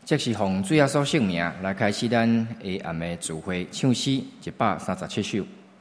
即是奉主耶稣圣名来开始咱下暗的聚会唱诗137首。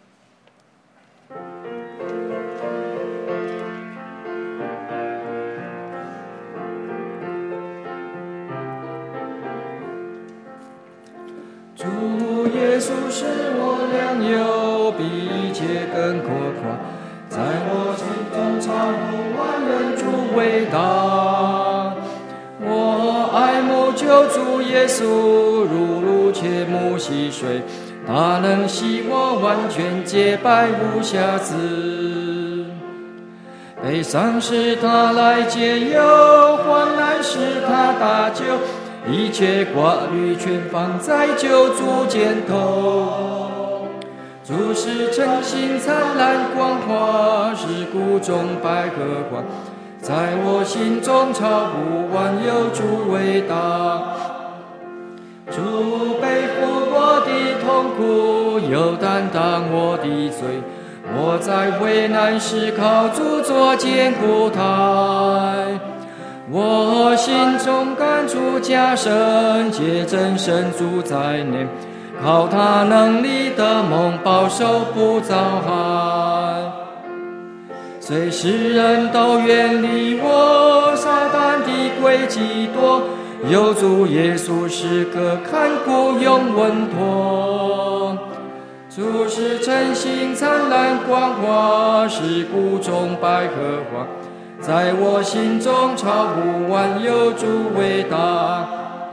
主耶稣是我良友，比一切更可夸，在我心中超乎万人，主伟大。我爱慕救主耶稣，如切慕溪水，他能使我完全洁白无瑕疵。悲伤是他来解忧，患难是他搭救，一切挂虑全放在救主肩头。主是晨星灿烂光华，是谷中百合花，在我心中超乎万有，主伟大。主背负我的痛苦，又担当我的罪，我在危难时靠主作坚固台。我心中感触加深，借真神主在内，靠他能力的梦保守不遭害。虽世人都远离我，撒旦的诡计多，有主耶稣是个看顾永稳妥。主是晨星灿烂光华，是谷中百合花，在我心中超乎万有，主伟大。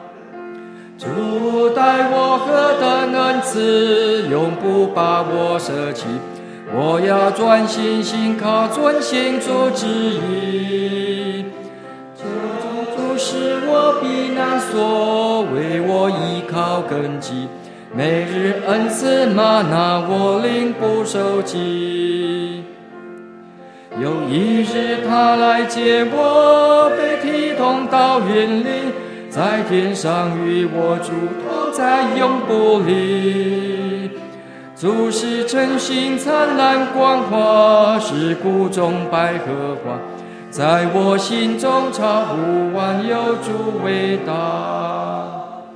主待我何等恩慈，永不把我舍弃，我要专心信靠，遵行主旨意。主是我避难所，为我依靠根基，每日恩赐吗哪，我领不受饥。有一日他来接我，被提动到云里，在天上与我主同在，永不离。主是晨星灿烂光华，是谷中百合花，在我心中超乎万有，主伟大。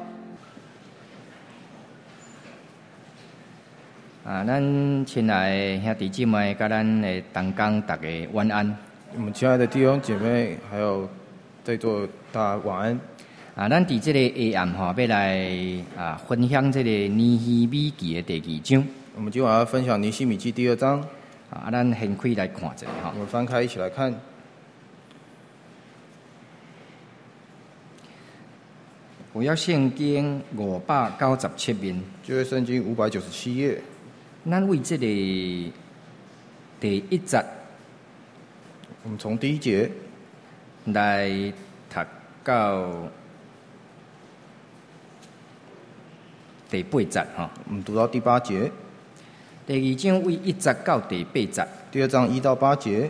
咱亲爱的兄弟姐妹，甲咱的同工大家晚安。 我们亲爱的弟兄姐妹，还有在座大家晚安。 咱伫这个下暗要来分享这个尼希米记的第2章。 我们今晚要分享尼希米记第2章。 咱先开来看一下哈。 我们翻开一起来看。 旧约圣经597面。 旧约圣经597页。 咱为这个第1节， 我们从第1节来读到第8节哈。 我们读到第8节。 第2章为1节到第8节。 第2章1到8节。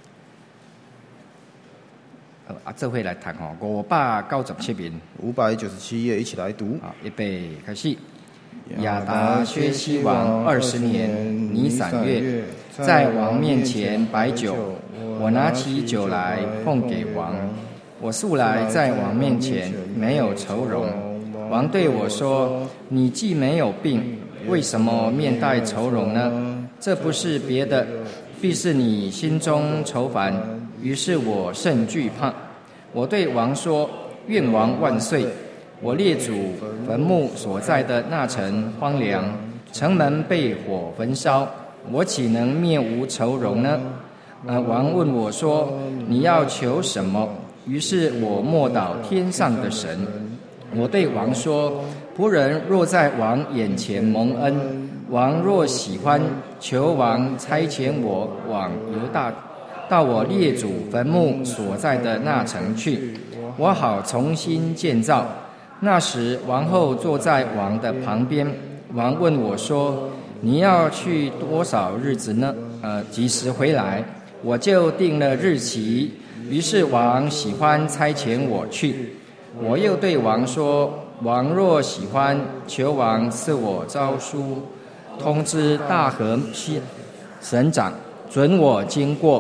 这回来读吼597面。 597页，一起来读。 预备开始。亚达薛西王20年尼散月，在王面前摆酒，我拿起酒来奉给王。我素来在王面前没有愁容。王对我说：“你既没有病，为什么面带愁容呢？这不是别的，必是你心中愁烦。”于是我甚惧怕。我对王说：“愿王万岁！我列祖坟墓所在的那城荒凉，城门被火焚烧，我岂能面无愁容呢？”王问我说：“你要求什么？”于是我默祷天上的神。我对王说：“仆人若在王眼前蒙恩，王若喜欢，求王差遣我往犹大，到我列祖坟墓所在的那城去，我好重新建造。”那时王后坐在王的旁边，王问我说：“你要去多少日子呢？几时回来？”我就定了日期。于是王喜欢差遣我去。我又对王说：“王若喜欢，求王赐我诏书，通知大河省长，准我经过。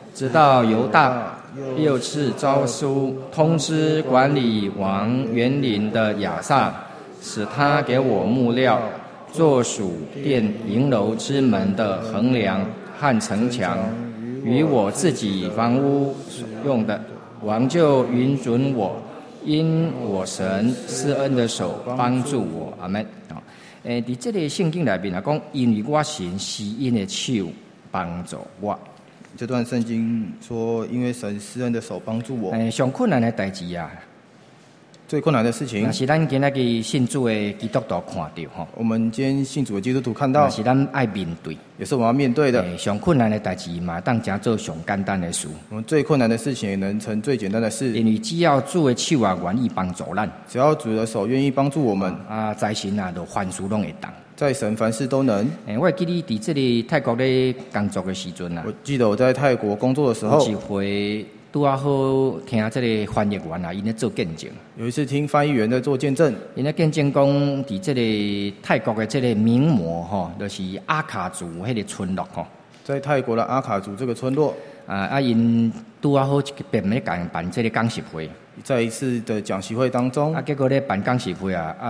直到犹大又赐诏书通知管理王园林的亚萨，使他给我木料，做属殿营楼之门的横梁和城墙，与我自己房屋所用的。王就允准我，因我神施恩的手帮助我。阿们。在这个圣经里面啊，讲因为我神施恩的手帮助我。 这段圣经说，因为神施恩的手帮助我。 上困难的代志啊， 最困难的事情， 那是咱今仔日信主的基督徒看到吼。 我们今天信主的基督徒看到， 那是咱爱面对， 也是我们要面对的。 上困难的代志嘛，当真做上简单的事。 我们最困难的事情也能成最简单的事， 因为只要主的手啊愿意帮助咱， 只要主的手愿意帮助我们， 在神啊，就凡事拢会当。 在神凡事都能。 我记得伫这里泰国咧工作的时阵啊， 我记得我在泰国工作的时候， 有一回拄啊好听这个翻译员啊，因咧做见证。 有一次听翻译员在做见证， 因咧见证讲，伫这个泰国的这个名模吼，就是阿卡族迄个村落吼， 在泰国的阿卡族这个村落， 因拄啊好一遍咧办这个讲习会， 在一次的讲习会当中， 结果咧办讲习会啊，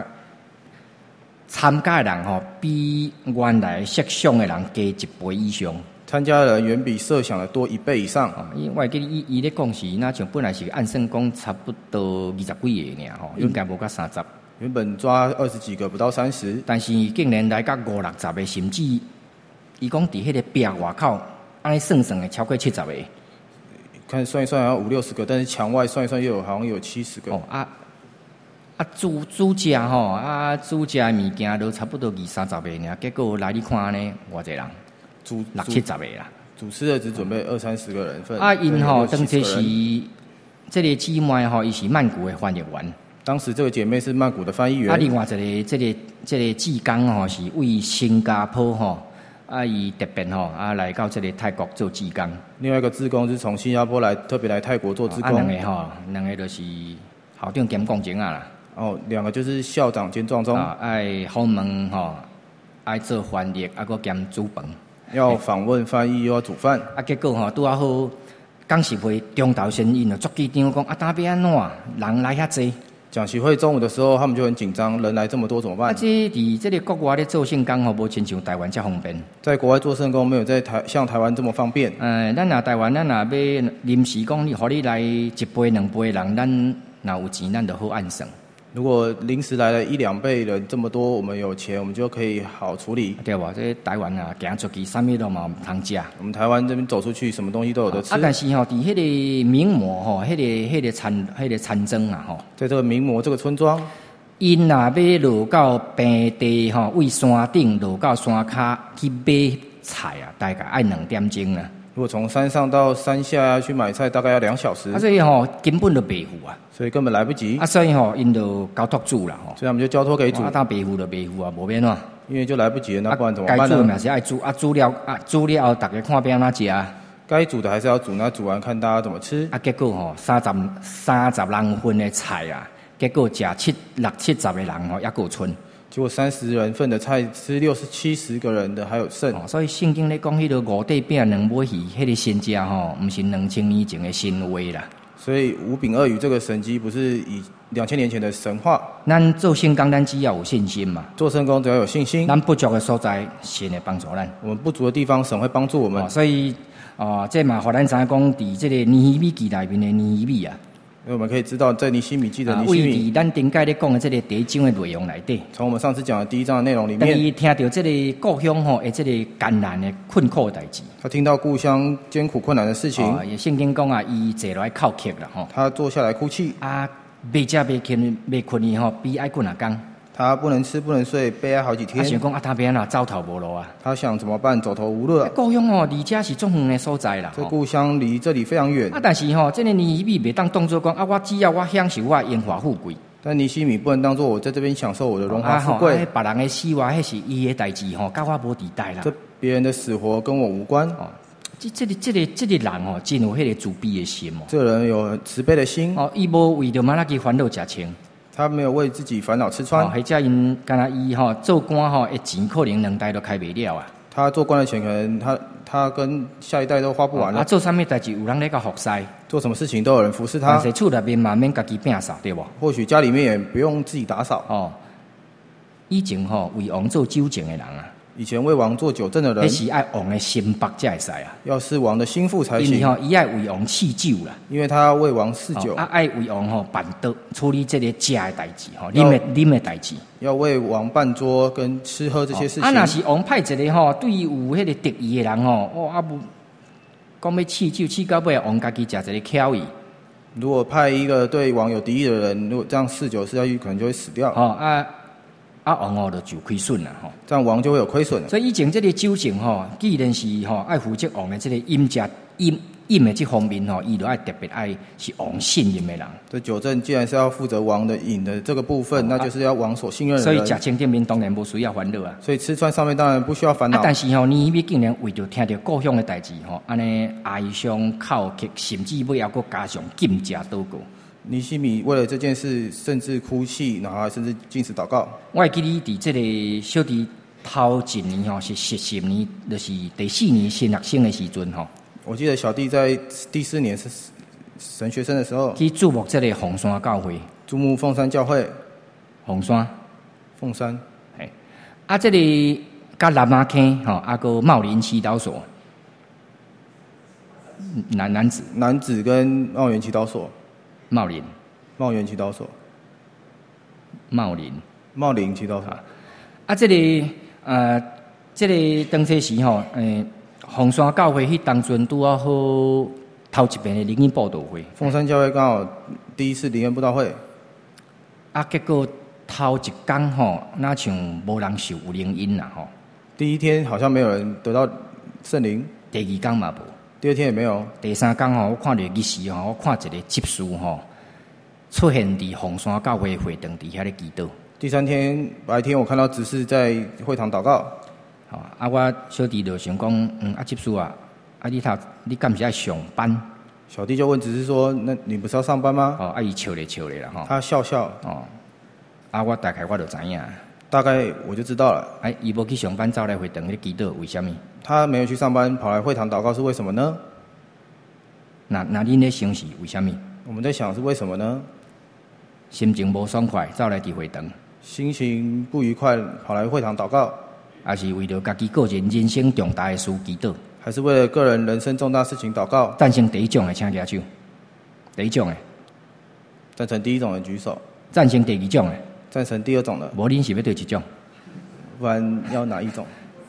参加的人吼，比原来设想的人加1倍以上。 参加的人远比设想的多1倍以上。 我记得伊咧讲是，那像本来是按算讲差不多20几个尔吼，应该无到30。 原本抓20几个，不到30， 但是竟然来到50、60个，甚至伊讲伫迄个壁外口，安尼算的超过70个。 看算一算，好像50、60个，但是墙外算一算，又好像有70个。 煮食吼，煮食物件都差不多20、30个尔，结果来你看呢，偌济人，60、70个啦。 主吃的只准备20、30个人份。 因吼，当时是这个姊妹吼，伊是曼谷的翻译员。 当时这个姐妹是曼谷的翻译员。 另外一个这个志工吼，是为新加坡吼，伊特别吼来到这个泰国做志工。 另外一个志工是从新加坡来，特别来泰国做志工。 两个就是校长兼讲经啊啦。 2个就是校长兼撞钟。 爱访问吼，爱做翻译，还佫兼煮饭。 要访问翻译，又要煮饭。 结果吼拄啊好，讲习会中昼先因就足紧张讲当要安怎？人来遐济。 讲习会中午的时候，他们就很紧张，人来这么多怎么办？ 这伫这个国外咧做圣工吼，无亲像台湾遮方便。 在国外做圣工没有像台湾这么方便。 咱若台湾，咱若要临时讲，你互你来1倍、2倍人，咱若有钱，咱就好按算。 如果临时来了1、2倍人这么多，我们有钱，我们就可以好处理， 对吧？这台湾啊，行出去啥物都嘛唔通食。 我们台湾这边走出去，什么东西都有得吃。 但是吼，伫迄个名模吼，迄个餐庄啊吼， 在这个名模这个村庄， 因若要落到平地吼，为山顶落到山骹去买菜啊，大概要2点钟啊。 如果从山上到山下去买菜，大概要2小时。 所以吼根本就袂赴啊， 所以根本来不及。 所以吼因就交托主啦吼。 所以我们就交托给主。 当袂赴就袂赴啊，无免啊。 因为就来不及了，那不然怎么办呢？ 该煮嘛是爱煮，煮了后，大家看要安怎食啊？ 该煮的还是要煮，那煮完看大家怎么吃。 结果吼30人份的菜啊，结果食60、70个人吼，还够剩。 结果30人份的菜吃60、70个人的还有剩。 所以圣经咧讲，迄个5块饼2尾鱼，迄个神迹吼，不是2000年前的神话啦。 所以5饼2鱼这个神迹不是以2000年前的神话。 咱做圣工，咱只要有信心嘛。 做圣工只要有信心。 咱不足的所在，神会帮助咱。 我们不足的地方，神会帮助我们。 所以这嘛，互咱知影讲，伫这个尼希米记内面的尼希米啊。 因为我们可以知道，在尼希米记的尼希米， 咱顶解咧讲的这个第1章的内容内底， 从我们上次讲的第1章的内容里面， 伊听到这个故乡吼，这个艰难的困苦的代志， 他听到故乡艰苦困难的事情， 圣经讲啊，伊坐落来哭泣啦吼， 他坐下来哭泣袂食袂困伊吼，悲哀困啊工。 他不能吃不能睡，悲哀好几天。 他想讲他变啊走投无路啊。 他想怎么办？走投无路。 故乡哦，离家是中远的所在啦。 这故乡离这里非常远。 但是吼，这个尼希米袂当当作讲我只要我享受我荣华富贵。 但尼希米不能当作我在这边享受我的荣华富贵。 别人的死活，迄是伊的代志吼，跟我无地带啦。 这别人的死活跟我无关。 这个人哦，真有迄个慈悲的心哦。 这个人有慈悲的心。 伊无为着马拉基烦恼食穿。 他没有为自己烦恼吃穿， 或者因干那伊做官的钱可能2代都开不了啊。 他做官的钱，可能他跟下一代都花不完了。 做啥物代志有人咧甲服侍， 做什么事情都有人服侍他。 但是厝内面嘛免家己摒扫，对不？ 或许家里面也不用自己打扫。 哦，以前为王做纠正的人啊， 以前为王做纠正的人， 那是爱王的心腹才会使啊。 要是王的心腹才行。 因为伊爱为王赐酒啦， 因为他要为王赐酒。 爱为王办桌处理这个食的代志啉的代志。 要为王办桌跟吃喝这些事情。 若是王派一个对有迄个敌意的人无讲要赐酒，赐到尾王家己食一个巧意。 如果派一个对王有敌意的人，如果这样嗜酒嗜下去，可能就会死掉。 王就亏损了这样王就会有亏损了。 所以以前这个酒政既然是爱负责王的这个饮的这方面伊就爱特别爱是王信任的人。 这酒政既然是要负责王的饮的这个部分，那就是要王所信任的人。 所以食清顶面当然不需要烦恼啊。 所以吃穿上面当然不需要烦恼。 但是年尾竟然为着听到故乡的代志安尼哀伤哭泣，甚至尾还佫加上禁食祷告。 尼西米为了这件事，甚至哭泣，然后甚至禁食祷告。 我会记你伫这个小弟头一年是10年，就是第4年新学生的时阵我记得小弟在第4年是神学生的时候， 去注目这个凤山教会。 注目凤山教会。 凤山。这里甲南马坑个茂林祈祷所。男子跟茂园祈祷所。 茂园祈祷所。 茂林祈祷所。 这个当初时凤山教会迄当阵拄好头一遍的灵恩布道会。 凤山教会刚好第一次灵恩布道会。 结果头一天那像无人受有灵恩啦第一天好像没有人得到圣灵。 第2天嘛无。 第2天也没有。 第3天我看到仪式我看一个执事出现伫凤山教会会堂底下咧祈祷。 第3天白天我看到执事在会堂祷告。 我小弟就想讲，执事你敢是爱上班？ 小弟就问执事说：“那你不是要上班吗？” 伊笑咧啦他笑。 我大概我就知影。 大概我就知道了。 伊无去上班，走来会堂咧祈祷，为什么？ 他没有去上班，跑来会堂祷告是为什么呢？ 那恁咧想是为什么？ 我们在想是为什么呢？ 心情无爽快，走来伫会堂。 心情不愉快，跑来会堂祷告。 还是为了家己个人人生重大的事祈祷？ 还是为了个人人生重大事情祷告？ 赞成第1种的请举手。第1种的。 赞成第1种的举手。 赞成第2种的。 赞成第2种的。 无恁是要对1种？ 不然要哪一种？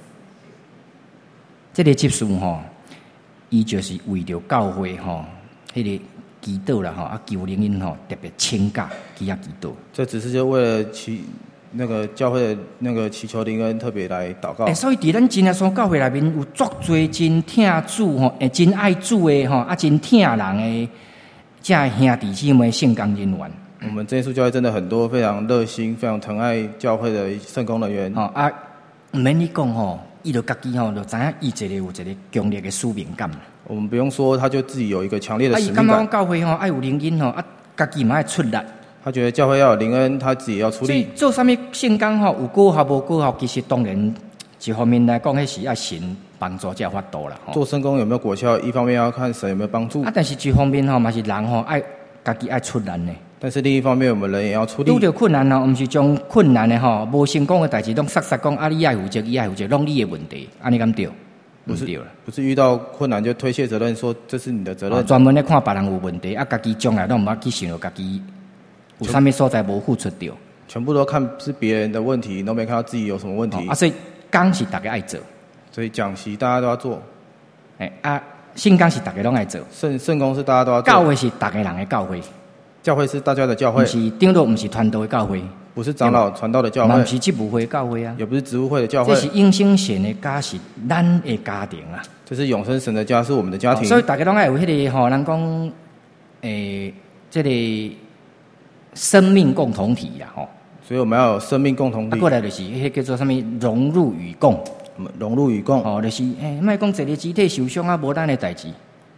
这个执事伊就是为了教会迄个祈祷啦求灵恩特别请假去遐祈祷。 这只是就为了那个教会的那个祈求灵恩特别来祷告。 所以伫咱真耶稣教会内面有足多真疼主真爱主的真疼人的这兄弟姊妹圣工人员。 我们真耶稣教会真的很多非常热心、非常疼爱教会的圣工人员。 唔免你讲伊就家己就知影伊有一个强烈的使命感。 我们不用说，他就自己有一个强烈的使命感。 伊感觉教会爱有灵恩家己嘛爱出力。 他觉得教会要有灵恩，他自己要出力。 所以做啥物圣工有果效无果效，其实当然一方面来讲，迄是要神帮助才有法度啦。 做圣工有没有果效，一方面要看神有没有帮助。 但是一方面嘛是人爱家己爱出力呢。 但是另一方面，我们人也要出力。 遇到困难毋是将困难的无成功的代志，拢实讲你爱负责，伊爱负责，拢你的问题，安尼敢对？ 不是遇到困难就推卸责任，说这是你的责任。 专门咧看别人有问题，家己将来拢毋捌去想到家己有啥物所在无付出掉。 全部都看是别人的问题，都没看到自己有什么问题。 所以讲是大家爱做， 所以讲习大家都要做。 圣工是大家拢爱做， 圣工是大家都要做。 教会是大家人的教会。 教会是大家的教会， 顶多不是传道的教会， 不是长老传道的教会， 不是职务会的教会啊， 也不是职务会的教会。 这是永生神的家，是咱的家庭啊。 这是永生神的家，是我们的家庭。 所以大家拢爱有迄个人讲，这个生命共同体啦， 所以我们要有生命共同体。 过来就是迄叫做什么融入与共， 融入与共。 就是莫讲一个肢体受伤啊，无咱的代志。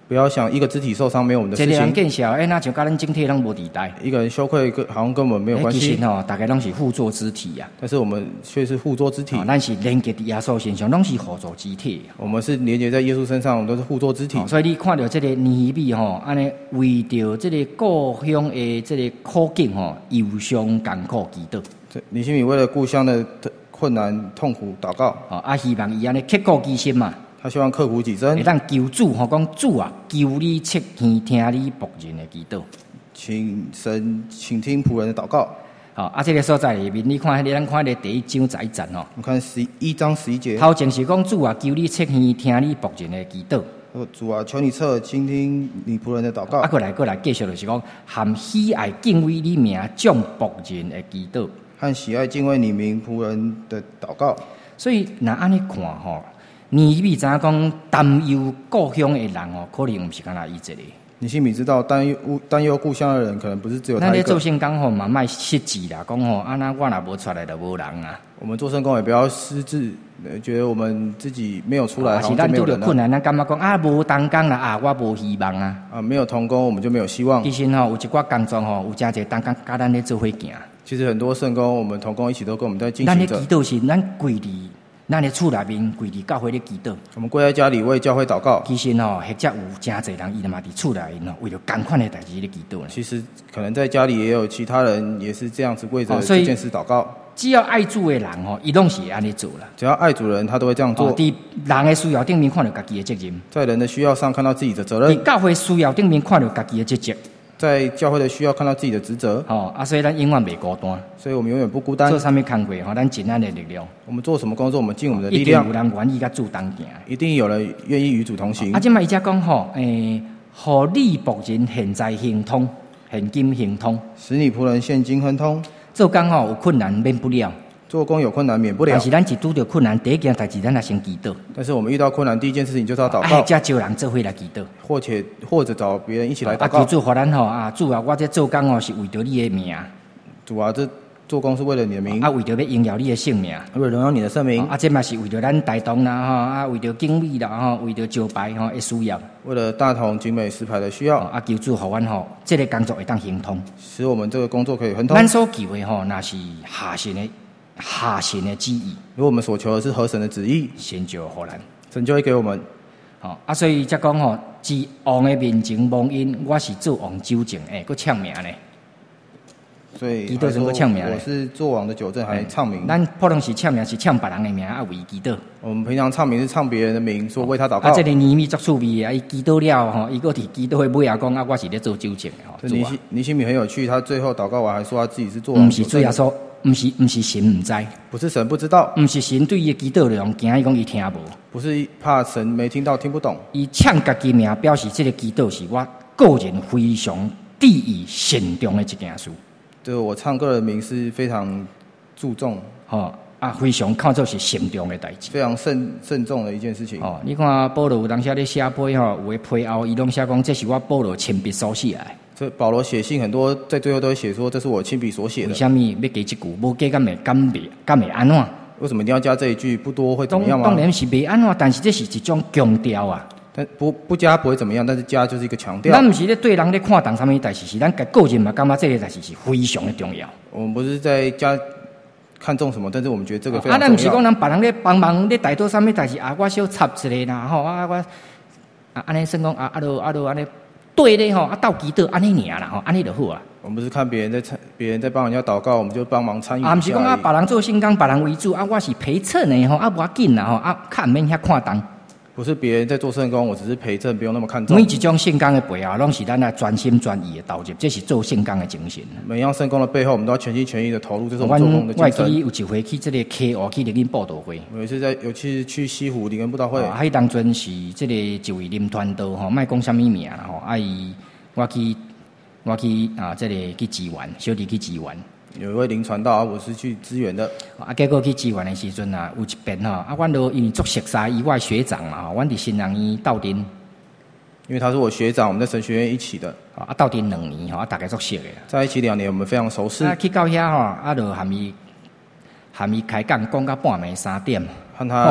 不要想一个肢体受伤没有我们的事一个人情， 见笑，那像甲咱整体拢无地带。 一个人羞愧好像跟我们没有关系其实，大家拢是互作肢体啊。 但是我们却是互作肢体， 咱是连接伫耶稣身上，拢是互助肢体。 我们是连接在耶稣身上，我们都是互作肢体。 所以你看到这个尼希米安尼为着这个故乡的这个苦境忧伤艰苦祈祷。 尼希米为了故乡的困难痛苦祷告， 希望伊安尼刻骨铭心嘛。 他希望刻苦己真， 会当求主讲主啊，求你侧耳听你仆人的祈祷， 请神倾听仆人的祷告。 这个所在里面，咱看第1章11节我们看11章11节， 头前是讲主啊，求你侧耳听你仆人的祈祷。 主啊，求你侧耳倾听你仆人的祷告。 过来，继续就是讲，含喜爱敬畏你名众仆人的祈祷， 和喜爱敬畏你名仆人的祷告。 所以那安尼看尼希米知影讲担忧故乡的人可能唔是干那伊一个。 尼希米知道担忧故乡的人，可能不是只有他一个。 咱咧做圣工嘛卖失志啦，讲那我若无出来就无人啊。 我们做圣工也不要失志，觉得我们自己没有出来，好像是咱就没有人遇到困难，咱感觉讲无同工啦我无希望啊。 没有同工，我们就没有希望。 其实有一寡工作有真侪同工甲咱咧做伙行。 其实很多圣工，我们同工一起都跟我们在进行着。 咱咧祈祷是咱跪伫咱的厝内面跪伫教会咧祈祷， 我们跪在家里为教会祷告。 其实或者有真侪人伊嘛伫厝内面为了同款的代志咧祈祷。 其实可能在家里也有其他人也是这样子为着这件事祷告。 只要爱主的人伊拢是安尼做啦。 只要爱主的人，他都会这样做。 伫人的需要顶面看到家己的责任， 在人的需要上看到自己的责任。 伫教会需要顶面看到家己的职责。 在教会的需要看到自己的职责， 所以咱永远袂孤单， 所以我们永远不孤单。 做啥物工作咱尽咱的力量。 我们做什么工作，我们尽我们的力量。 一定有人愿意甲主同行， 一定有人愿意与主同行。 即摆伊才讲互你仆人现在行通，现今行通， 使你仆人现今亨通。 做工有困难免不了。 做工有困难免不了， 但是咱一拄到困难，第一件代志咱来先祈祷。 但是我们遇到困难，第一件事情就是要祷告。 再招人做伙来祈祷， 或者找别人一起来祷告。 求主互咱主啊，我这做工是为着你的名。 主啊，这做工是为了你的名。 为着要荣耀你的圣名， 为了荣耀你的圣名。 这嘛是为着咱大同啦，为着敬畏啦，为着招牌的需要。 为了大同景美石牌的需要。 求主互阮这个工作会当行通， 使我们这个工作可以亨通。 咱所求的那是下神的旨意， 如果我们所求的是合神的旨意， 神就互咱， 神就会给我们。 所以才讲至王的面前蒙恩，我是做王纠正，佫唱名呢。 所以祈祷时佫唱名呢。 我是做王的纠正，还唱名。 咱普通是唱名，是唱别人的名为祈祷。 我们平常唱名是唱别人的名，说为他祷告。 这个尼米作趣味伊祈祷了伊佫伫祈祷的尾啊讲我是咧做纠正的尼希米很有趣，他最后祷告完还说他自己是做王纠正。 不是主耶稣。不是神不知， 不是神不知道， 不是神对伊的祈祷内容惊伊讲伊听无， 不是怕神没听到听不懂。 伊唱家己名，表示这个祈祷是我个人非常注意慎重的一件事。 对，我唱个人名是非常注重， 非常看作是慎重的代志， 非常慎重的一件事情。 你看保罗有当时咧写批有的批后，伊拢写讲这是我保罗亲笔所写的。 这保罗写信很多，在最后都会写说这是我亲笔所写的。 为什么要加这句？无加敢会安怎？ 为什么一定要加这一句？不多会怎么样吗？ 当然是袂安怎，但是这是一种强调啊。 但不加不会怎么样，但是加就是一个强调。 咱不是咧对人咧看重什么代志，是咱个人嘛感觉这个代志是非常的重要。 我们不是在加看重什么，但是我们觉得这个非常重要。 咱不是讲人别人咧帮忙咧带到什么代志我小插一个啦我安尼算讲安尼。对咧斗祈祷安尼尔啦安尼就好啊。 我们不是看别人在帮人家祷告，我们就帮忙参与。 不是讲别人做圣工，别人为主我是陪衬的无要紧啦较唔免遐看重。 不是别人在做圣工，我只是陪衬，不用那么看重。 每一种圣工的背后，拢是咱来专心专意的投入，这是做圣工的精神。 每样圣工的背后，我们都要全心全意的投入，这是我们做工的精神。 我记有一回去这个KO去灵恩布道会， 有一次去西湖灵恩布道会， 迄当阵是这个一位林传道莫讲什么名啦我去这个去支援，小弟去支援。 有一位林传道我是去支援的。 结果去支援的时阵有一遍阮都因为做熟悉以外学长嘛阮伫新人院斗阵， 因为他是我学长，我们在神学院一起的。 斗阵2年大家做熟的， 在一起2年，我们非常熟识。 去到遐就含伊开讲到半暝3点。 和他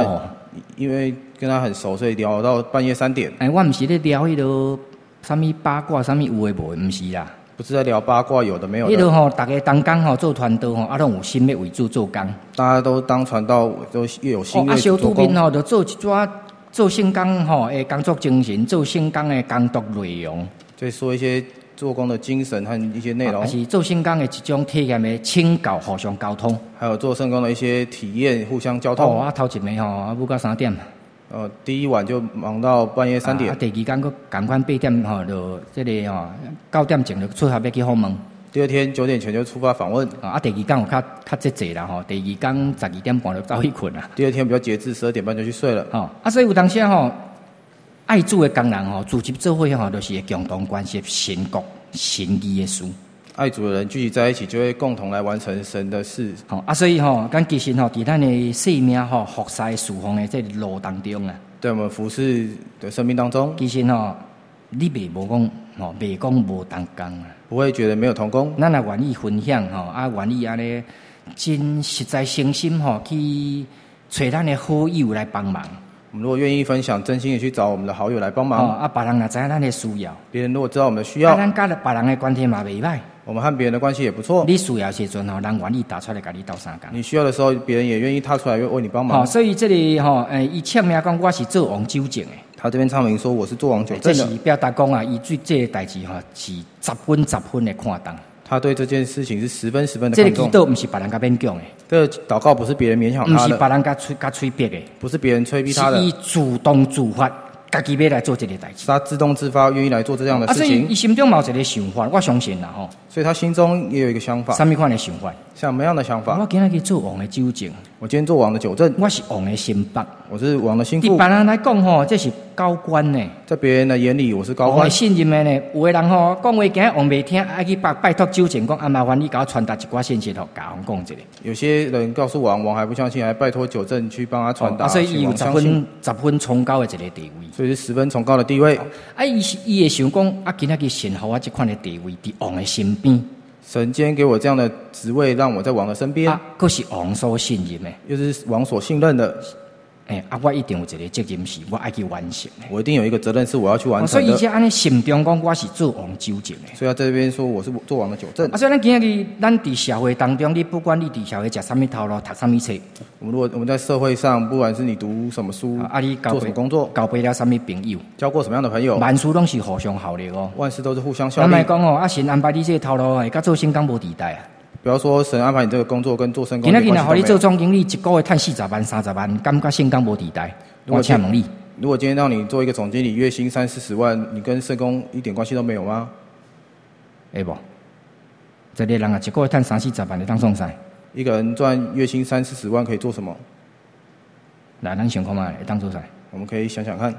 因为跟他很熟，所以聊到半夜3点。 我唔是咧聊迄个什么八卦，什么有诶无诶，唔是啦。 不是在聊八卦，有的没有的。 迄个大家当工做传道拢有心要为主做工。 大家都当传道，都越有心越做工。 小图片就做一撮做圣工诶工作精神，做圣工诶工作内容。 就说一些做工的精神和一些内容。 是做圣工诶一种体验诶请教，互相沟通。 还有做圣工的一些体验，互相交通。 头一暝舞到3点。 第一晚就忙到半夜3点。 第二天佫赶快8点就这个9点前就出发要去访问。 第二天9点前就出发访问。 第二天有较节制啦第二天12点半就走去困啦。 第二天比较节制，12点半就去睡了。 所以有当时爱主的工人组织做伙就是会共同关系神国神义的事。 爱主的人聚集在一起，就会共同来完成神的事。 所以咱其实伫咱的生命服侍侍奉的这路当中啊， 在我们服侍的生命当中， 其实你袂讲无同工啊， 不会觉得没有同工。 咱也愿意分享愿意安尼真实在诚心去找咱的好友来帮忙。 我们如果愿意分享，真心的去找我们的好友来帮忙。 别人也知道咱的需要， 别人如果知道我们的需要， 咱甲别人的关系嘛袂歹。 我们和别人的关系也不错。 你需要时阵人愿意踏出来甲你斗相共。 你需要的时候，别人也愿意踏出来为你帮忙。 所以这里伊签名讲我是做王纠正的。 他这边唱明说我是做王纠正的。 这是表达讲伊对这个代志是10分的看重。 他对这件事情是10分的看重。 这个祈祷不是别人甲勉强的。 这个祷告不是别人勉强他的。 不是别人甲催逼的。 不是别人催逼他的。 是伊主动自发。家己要来做这个代志， 他自动自发愿意来做这样的事情。 所以伊心中有一个想法，我相信啦所以他心中也有一个想法。 什么款的想法？ 什么样的想法？ 我今天去做王的纠正。 我今天做王的纠正。 我是王的心腹。 我是王的心腹。 对别人来讲这是高官呢。 在别人的眼里，我是高官。 王的信任的呢，有的人讲话今日王袂听，爱去拜托纠正讲麻烦你给我传达一寡信息甲王讲一下。 有些人告诉王还不相信，还拜托纠正去帮他传达。 所以伊有10分崇高的一个地位。 所以是10分崇高的地位。 伊会想讲今仔日神给我这款的地位，伫王的身边。 神今天给我这样的职位，让我在王的身边。 佫是王所信任的， 又是王所信任的。 我一定有一个责任是我爱去完成的。 我一定有一个责任是我要去完成的。 所以伊安尼心中讲我是做王纠正的。 所以他在这边说我是做王的纠正。 所以咱今日咱伫社会当中，你不管你伫社会食什么头路，读什么册， 我们在社会上，不管是你读什么书， 你做什么工作， 交配了什么朋友， 交过什么样的朋友， 万事拢是互相效力万事都是互相效力。 咱来讲神安排你这个头路，甲做圣工无抵代啊。 不要说神安排你这个工作跟做圣工今仔日若互你做总经理，一个月赚40万、30万，感觉圣工无抵代？我请问你， 如果今天让你做一个总经理，月薪30-40万，你跟圣工一点关系都没有吗？ 会不？这个人一个月赚30-40万，你当创啥？ 一个人赚月薪30-40万可以做什么？ 来，咱想看嘛，会当做啥？ 我们可以想想看。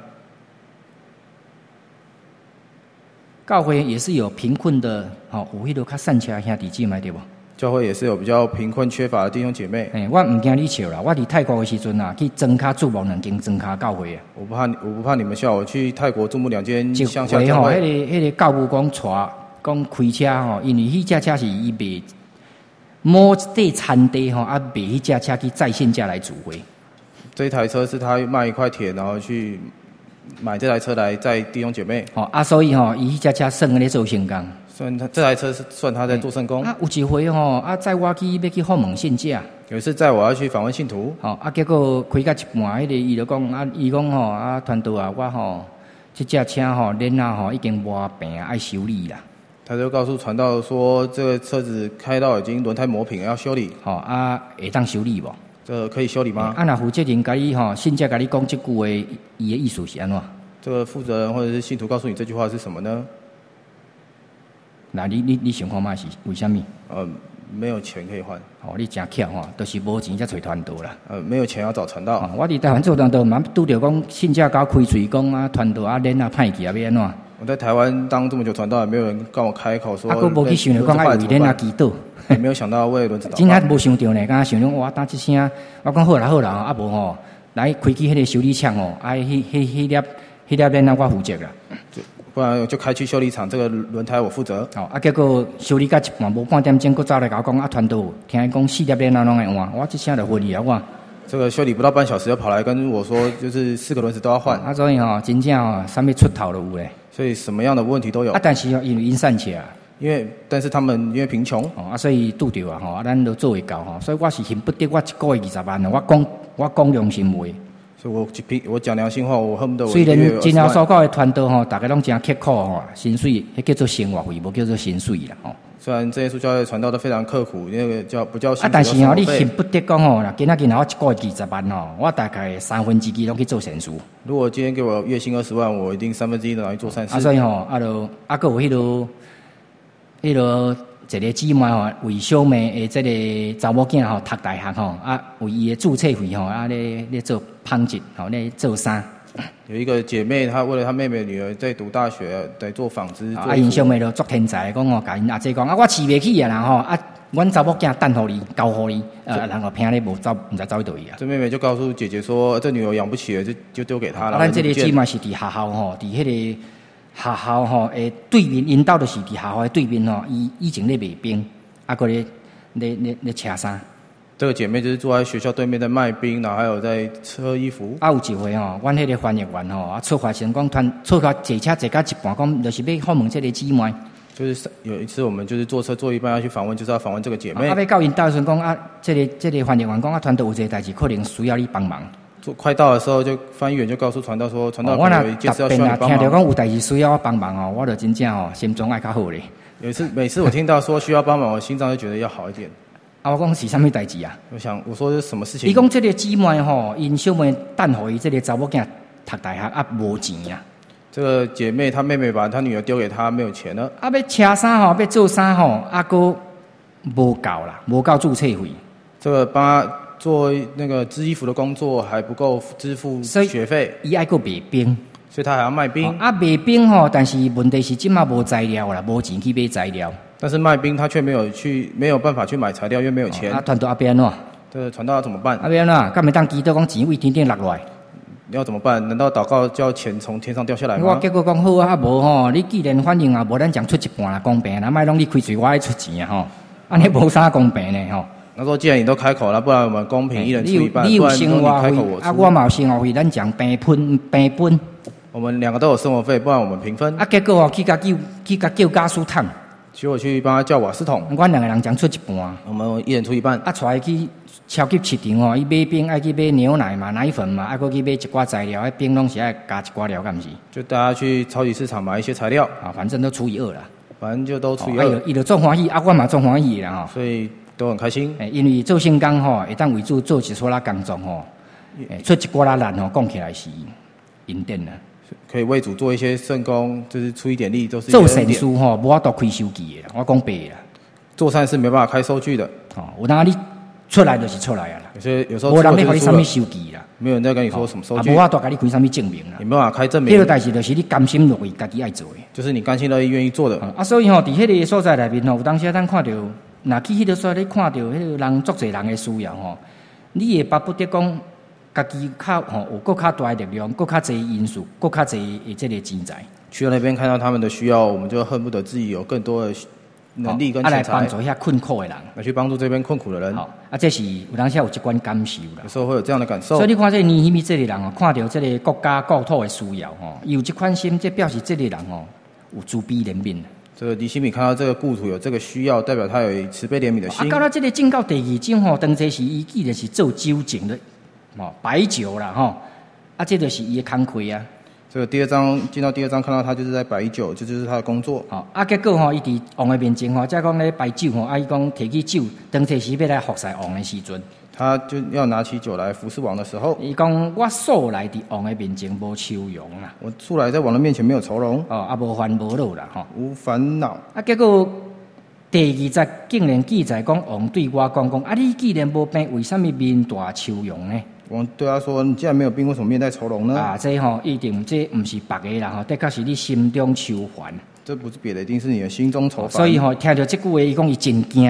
教会也是有贫困的，有迄个较善车兄弟姐妹对不？ 教会也是有比较贫困缺乏的弟兄姐妹。 我唔惊你笑啦，我伫泰国的时阵去增卡注牧2间增卡教会啊。 我不怕你们笑，我去泰国注牧2间乡下教会。迄个教务讲讲开车因为迄架车是伊卖某地产地卖迄架车去在线价来主会。 这一台车是他卖一块田，然后去买这台车来载弟兄姐妹。 所以伊迄架车算咧做圣工。 算他这台车是算他在做圣工。 有一回载我要去访问信者。 有一次载我要去访问信徒。 结果开到一半，伊就讲伊讲团队我这架车轮已经磨平爱修理啦。 他就告诉传道说，这个车子开到已经轮胎磨平了，要修理。 会当修理无？ 这可以修理吗？ 若负责人甲你信者甲你讲这句话，伊的意思是安怎？ 这个负责人或者是信徒告诉你这句话是什么呢？ 那你想看嘛是为什么？ 没有钱可以换。 你真巧都是无钱才找传道啦。 没有钱要找传道。 我伫台湾做传道嘛，拄着讲信者甲开嘴讲传道练歹去要安怎？ 我在台湾当这么久传道，也没有人跟我开口说。 我无去想着讲爱为练祈祷。 没有想到为轮子祷告。 真正无想到呢，刚想讲打一声，我讲好啦，无来开起迄个修理厂迄粒练我负责啦。 不然我就开去修理厂，这个轮胎我负责。 结果修理到一半，无半点钟，佫走来甲我讲传道，听伊讲4粒练拢会换，我一声就昏去啊！ 这个修理不到半小时就跑来跟我说，就是4个轮子都要换。 啊，所以真正啥物出头都有咧。 所以什么样的问题都有。 啊，但是因为因散起啊。 但是他们因为贫穷， 所以拄着啊，咱都做会到所以我是恨不得我1个月20万我讲良心话。 所以我讲良心话，我恨不得我虽然今后所教的团队大家拢真刻苦薪水迄叫做生活费，无叫做薪水啦虽然这些教会传道都非常刻苦，那个不叫薪水， 但是你恨不得讲今仔日我1个月20万我大概2/3拢去做善事。 如果今天给我月薪20万，我一定1/3都拿去做善事。 所以还有迄个一个姊妹为小妹的这个查某囝读大学为伊的注册费咧做纺织咧做衫。 有一个姐妹，她为了她妹妹女儿在读大学，在做纺织。 因小妹就作天才，讲甲因阿姐讲我饲袂起啦阮查某囝等互你，交互你，然后拼咧无知走去倒去啊。 这妹妹就告诉姐姐说，这女儿养不起了，就丢给她了。 咱这个姊妹是伫学校伫迄个。学校诶对面引导就是伫学校诶对面伊以前咧卖冰，搁咧车衫。 这个姐妹就是住在学校对面在卖冰，然后还有在车衣服。 有一回阮迄个翻译员出发前讲出发坐车坐到一半，讲就是要访问这个姊妹。 就是有一次我们就是坐车坐一半要去访问，就是要访问这个姐妹。 要到引导的时候讲这个翻译员讲团队有一个代志可能需要你帮忙。 快到的时候，就翻译员就告诉传道说，传道可能有一件事要需要你帮忙。 听到讲有代志需要我帮忙我就真正心中爱较好咧。 每次我听到说需要帮忙，我心脏就觉得要好一点。 我讲是啥物代志啊？ 我说是什么事情？ 伊讲这个姊妹因小妹等互伊这个查某囝读大学无钱啊。 这个姐妹她妹妹把她女儿丢给她，没有钱了。 要车衫要做衫搁无够啦，无够注册费。 这个帮她做那个织衣服的工作还不够支付学费， 伊还搁卖冰， 所以他还要卖冰。 卖冰但是问题是今嘛无材料啦，无钱去买材料。 但是卖冰他却没有办法去买材料，因为没有钱。 团队变怎？ 这个传道要怎么办？ 变怎？敢没当祈祷讲钱为天顶落来？ 要怎么办？难道祷告叫钱从天上掉下来吗？ 我结果讲好无你既然反正无咱讲出一半啦，公平啦，莫拢你开嘴，我爱出钱安尼无啥公平呢他说：“既然你都开口了，不然我们公平，一人出一半。 你有生活费，我嘛有生活费，咱讲平分。 我们2个都有生活费，不然我们平分。 结果去甲叫家属桶， 结果去帮他叫瓦斯桶。 阮2个人讲出一半， 我们一人出一半。 带去超级市场伊买冰爱去买牛奶嘛、奶粉嘛，搁去买一寡材料，冰拢是爱加一寡料，敢不是？ 就大家去超级市场买一些材料反正都除以2啦。 反正就都除以2。 伊就做欢喜，我嘛做欢喜啦所以。”都很开心， 因为做圣工会当为主做一撮啦工作出一寡啦力讲起来是恩典啦。 可以为主做一些圣工，就是出一点力，都是做善事无法度开收据的，我讲白啦。 做善事没办法开收据的， 有当你出来就是出来啊啦。 有时候无人咧给你什么收据啦， 没有人在跟你说什么收据， 无法度给你开什么证明啦， 你没办法开证明。 这个代志就是你甘心乐意家己爱做的， 就是你甘心乐意愿意做的。 所以伫迄个所在内面有当时咱看到。那去迄个所在，你看到迄个人足侪人的需要你会巴不得讲家己有更较大的力量，更较侪因素，更较侪的这个钱财。 去到那边看到他们的需要，我们就恨不得自己有更多的能力跟钱财， 来帮助遐困苦的人， 来去帮助这边困苦的人。 这是有当时有一关感受啦。 有时候会有这样的感受。 所以你看这尼希米这个人看到这个国家国土的需要有这款心，这表示这个人有慈悲怜悯。 这个尼希米看到这个故土有这个需要，代表他有慈悲怜悯的心。 到了这个进到第2章当这是伊既然是做酒井的白酒啦这就是伊的工课啊。 这个第2章进到第2章，看到他就是在摆酒，这就是他的工作。 结果伊伫王的面前再讲咧摆酒伊讲摕起酒，当这时要来服侍王的时阵。 他就要拿起酒来服侍王的时候， 伊讲我素来伫王的面前无愁容啦， 我素来在王的面前没有愁容， 无烦无恼啦无烦恼。 结果第20竟然记载讲王对我讲你既然无病，为什么面带愁容呢？ 王对他说：“你既然没有病，为什么面带愁容呢？” 这一定这不是别个啦的确是你心中愁烦。 这不是别的，一定是你的心中愁烦。 所以听到这句话，伊讲伊真惊。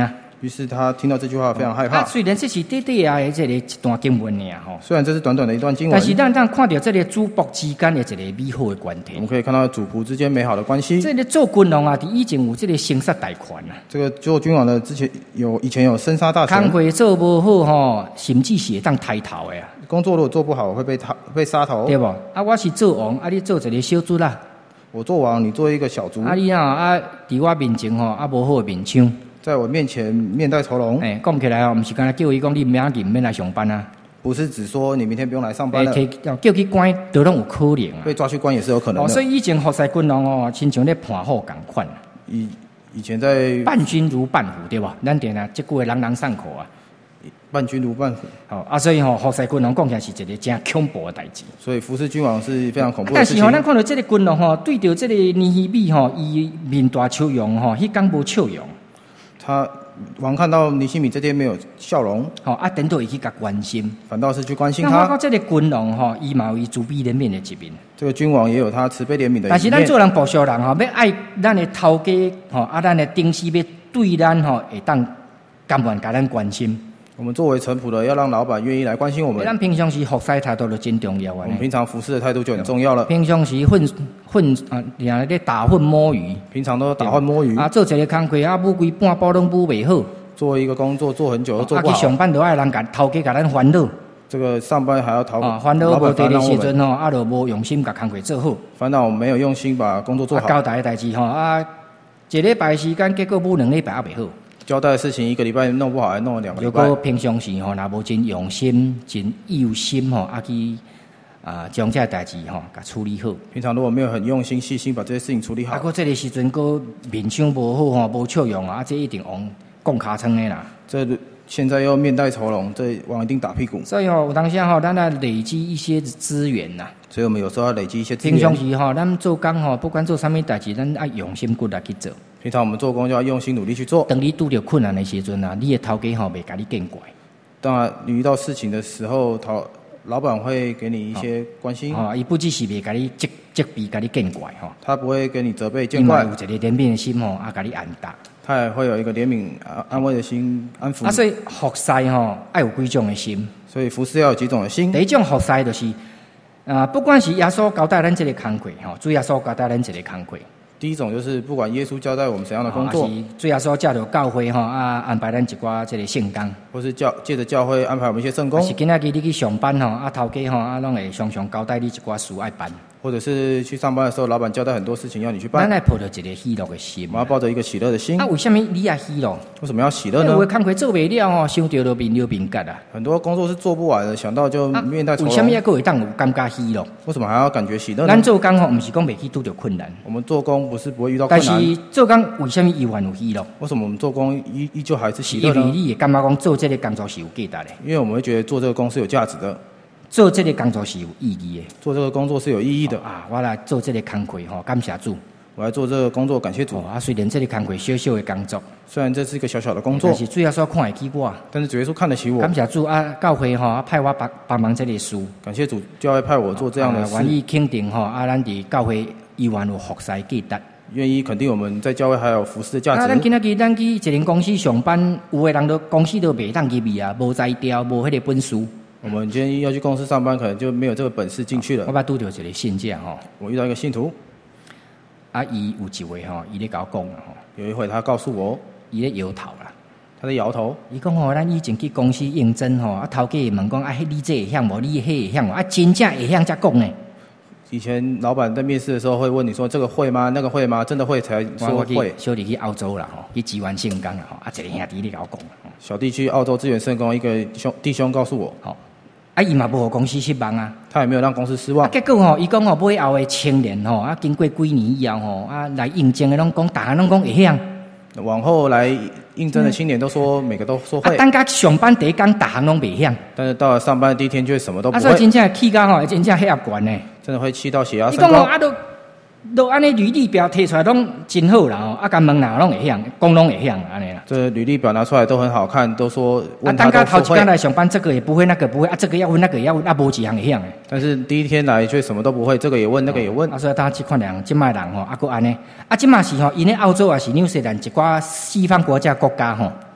于是他听到这句话非常害怕。 虽然这是短短的这个一段经文尔吼， 虽然这是短短的一段经文， 但是咱看到这个主仆之间的一个美好的关系。 我们可以看到主仆之间美好的关系。 这个做君王啊，以前有这个生杀大权啊。 这个做君王的以前有生杀大权。 工作做不好吼，甚至是会当抬头的啊。 工作如果做不好会被杀头， 对不？啊，我是做王，啊，你做一个小卒啦。 我做王，你做一个小卒。 啊，你啊，伫我面前吼，啊，无好的面相。 在我面前面带愁容。 讲起来哦，不是刚才叫伊讲你明仔免来上班啊。不是只说你明天不用来上班了。 叫去关都拢有可能啊。 被抓去关也是有可能的。 所以以前服侍君王哦，亲像咧盘虎共款。 以前在伴君如伴虎，对吧？咱定啊，这句话朗朗上口啊。 伴君如伴虎。 所以服侍君王讲起来是一个真恐怖的代志。 所以服侍君王是非常恐怖的事情。 但是咱看到这个君王对着这个尼希米伊面带笑容迄天无笑容。 王看到尼希米这天没有笑容， 等到伊去甲关心， 反倒是去关心他。 那这个君王伊嘛有伊慈悲怜悯的一面。 这个君王也有他慈悲怜悯的一面。 但是咱做人部属人要爱咱的头家咱的顶司要对咱会当甘愿甲咱关心。 我们作为臣仆的，要让老板愿意来关心我们。 咱平常时服侍态度就真重要啊。 我们平常服侍的态度就很重要了。 平常时咧打混摸鱼， 平常都打混摸鱼。 做一个工课舞规半步拢舞袂好。 做一个工作做很久都做不好。 去上班都爱人甲头家甲咱烦恼。 这个上班还要讨烦恼无地的时阵就无用心甲工课做好。 烦恼没有用心把工作做好。 交代的代志一礼拜时间，结果舞2礼拜也袂好。 交代的事情1个礼拜弄不好，还弄了2个礼拜。 如果平常时若无真用心、真有心去将这代志甲处理好。 平常如果没有很用心、细心把这些事情处理好， 过这个时阵个面相无好无笑容这一定往讲尻川的啦。 这现在又面带愁容，这往一定打屁股。 所以有当时咱来累积一些资源呐。 所以我们有时候要累积一些资源。 平常时咱做工不管做什么代志，咱要用心骨力去做。 平常我们做工就要用心努力去做。 当你拄到困难的时阵你的头家袂甲你见怪。 当然，你遇到事情的时候，老板会给你一些关心。 伊不只是袂甲你责备、甲你见怪他不会给你责备、见怪。 有一个怜悯的心甲你安搭。 他也会有一个怜悯、安慰的心，安抚你。 所以服侍爱有几种的心。 所以服侍要有几种的心。 第一种服侍就是不管是耶稣交代咱这个工课主耶稣交代咱这个工课。 第一种就是不管耶稣交代我们怎样的工作， 是主耶稣借着教会安排咱一寡这个圣工， 或是借着教会安排我们一些圣工， 是今仔日你去上班头家拢会常常交代你一寡事爱办， 或者是去上班的时候，老板交代很多事情要你去办， 咱来抱着一个喜乐的心， 我要抱着一个喜乐的心。 为什么你也喜乐？ 为什么要喜乐呢？ 因为工课做袂了想到就面疙啊。 很多工作是做不完的，想到就面带愁容。 为什么还会当有感觉喜乐？ 为什么还要感觉喜乐呢？ 咱做工不是讲袂去拄到困难， 我们做工不是不会遇到困难。 但是做工为什么依然有喜乐？ 为什么我们做工依旧还是喜乐呢？ 因为你也感觉讲做这个工作是有价值的。 因为我们会觉得做这个工是有价值的， 做这个工作是有意义的。 做这个工作是有意义的我来做这个工课感谢主。 我来做这个工作，感谢主。 虽然这个工课小小的工作， 虽然这是一个小小的工作， 但是主耶稣看得起我。 但是主耶稣看得起我。 感谢主教会派我帮忙这个事。 感谢主，教会派我做这样的事。 愿意肯定咱伫教会依然有服侍价值。 愿意肯定我们在教会还有服侍的价值。 咱今仔日咱去一间公司上班，有的人都公司都袂当入去无才调，无迄个本事。 我们今天要去公司上班，可能就没有这个本事进去了。 我拄到一个信件我遇到一个信徒。 伊有一位伊咧甲我讲有一回他告诉我， 伊咧摇头啦， 他在摇头。 伊讲咱以前去公司应征头家问讲你这会晓无？你迄会晓无？真正会晓才讲呢。 以前老板在面试的时候会问你说这个会吗？那个会吗？真的会才说会。 小弟去澳洲啦去支援圣工啦一个兄弟咧甲我讲。 小弟去澳洲支援圣工，一个弟兄告诉我。 伊嘛无互公司失望他也没有让公司失望。 结果伊讲尾后的青年经过几年以后来应征的拢讲，大家拢讲会晓。 往后来应征的青年都说每个都说会。 等甲上班第一天，大行拢袂晓。 但是到了上班的第一天，就什么都不会。 所以真正气到真正血压悬呢。 真的会气到血压升高。 伊讲都安尼履历表摕出来拢真好啦敢问哪拢会晓，讲拢会晓安尼啦。 这履历表拿出来都很好看，都说问他都说会。头一天来上班，这个也不会，那个不会这个要问，那个也要问，无一项会晓的。 但是第一天来却什么都不会，这个也问，那个也问。 所以大家去看人，即卖人还佫安尼。即卖是因咧澳洲也是纽西兰一寡西方国家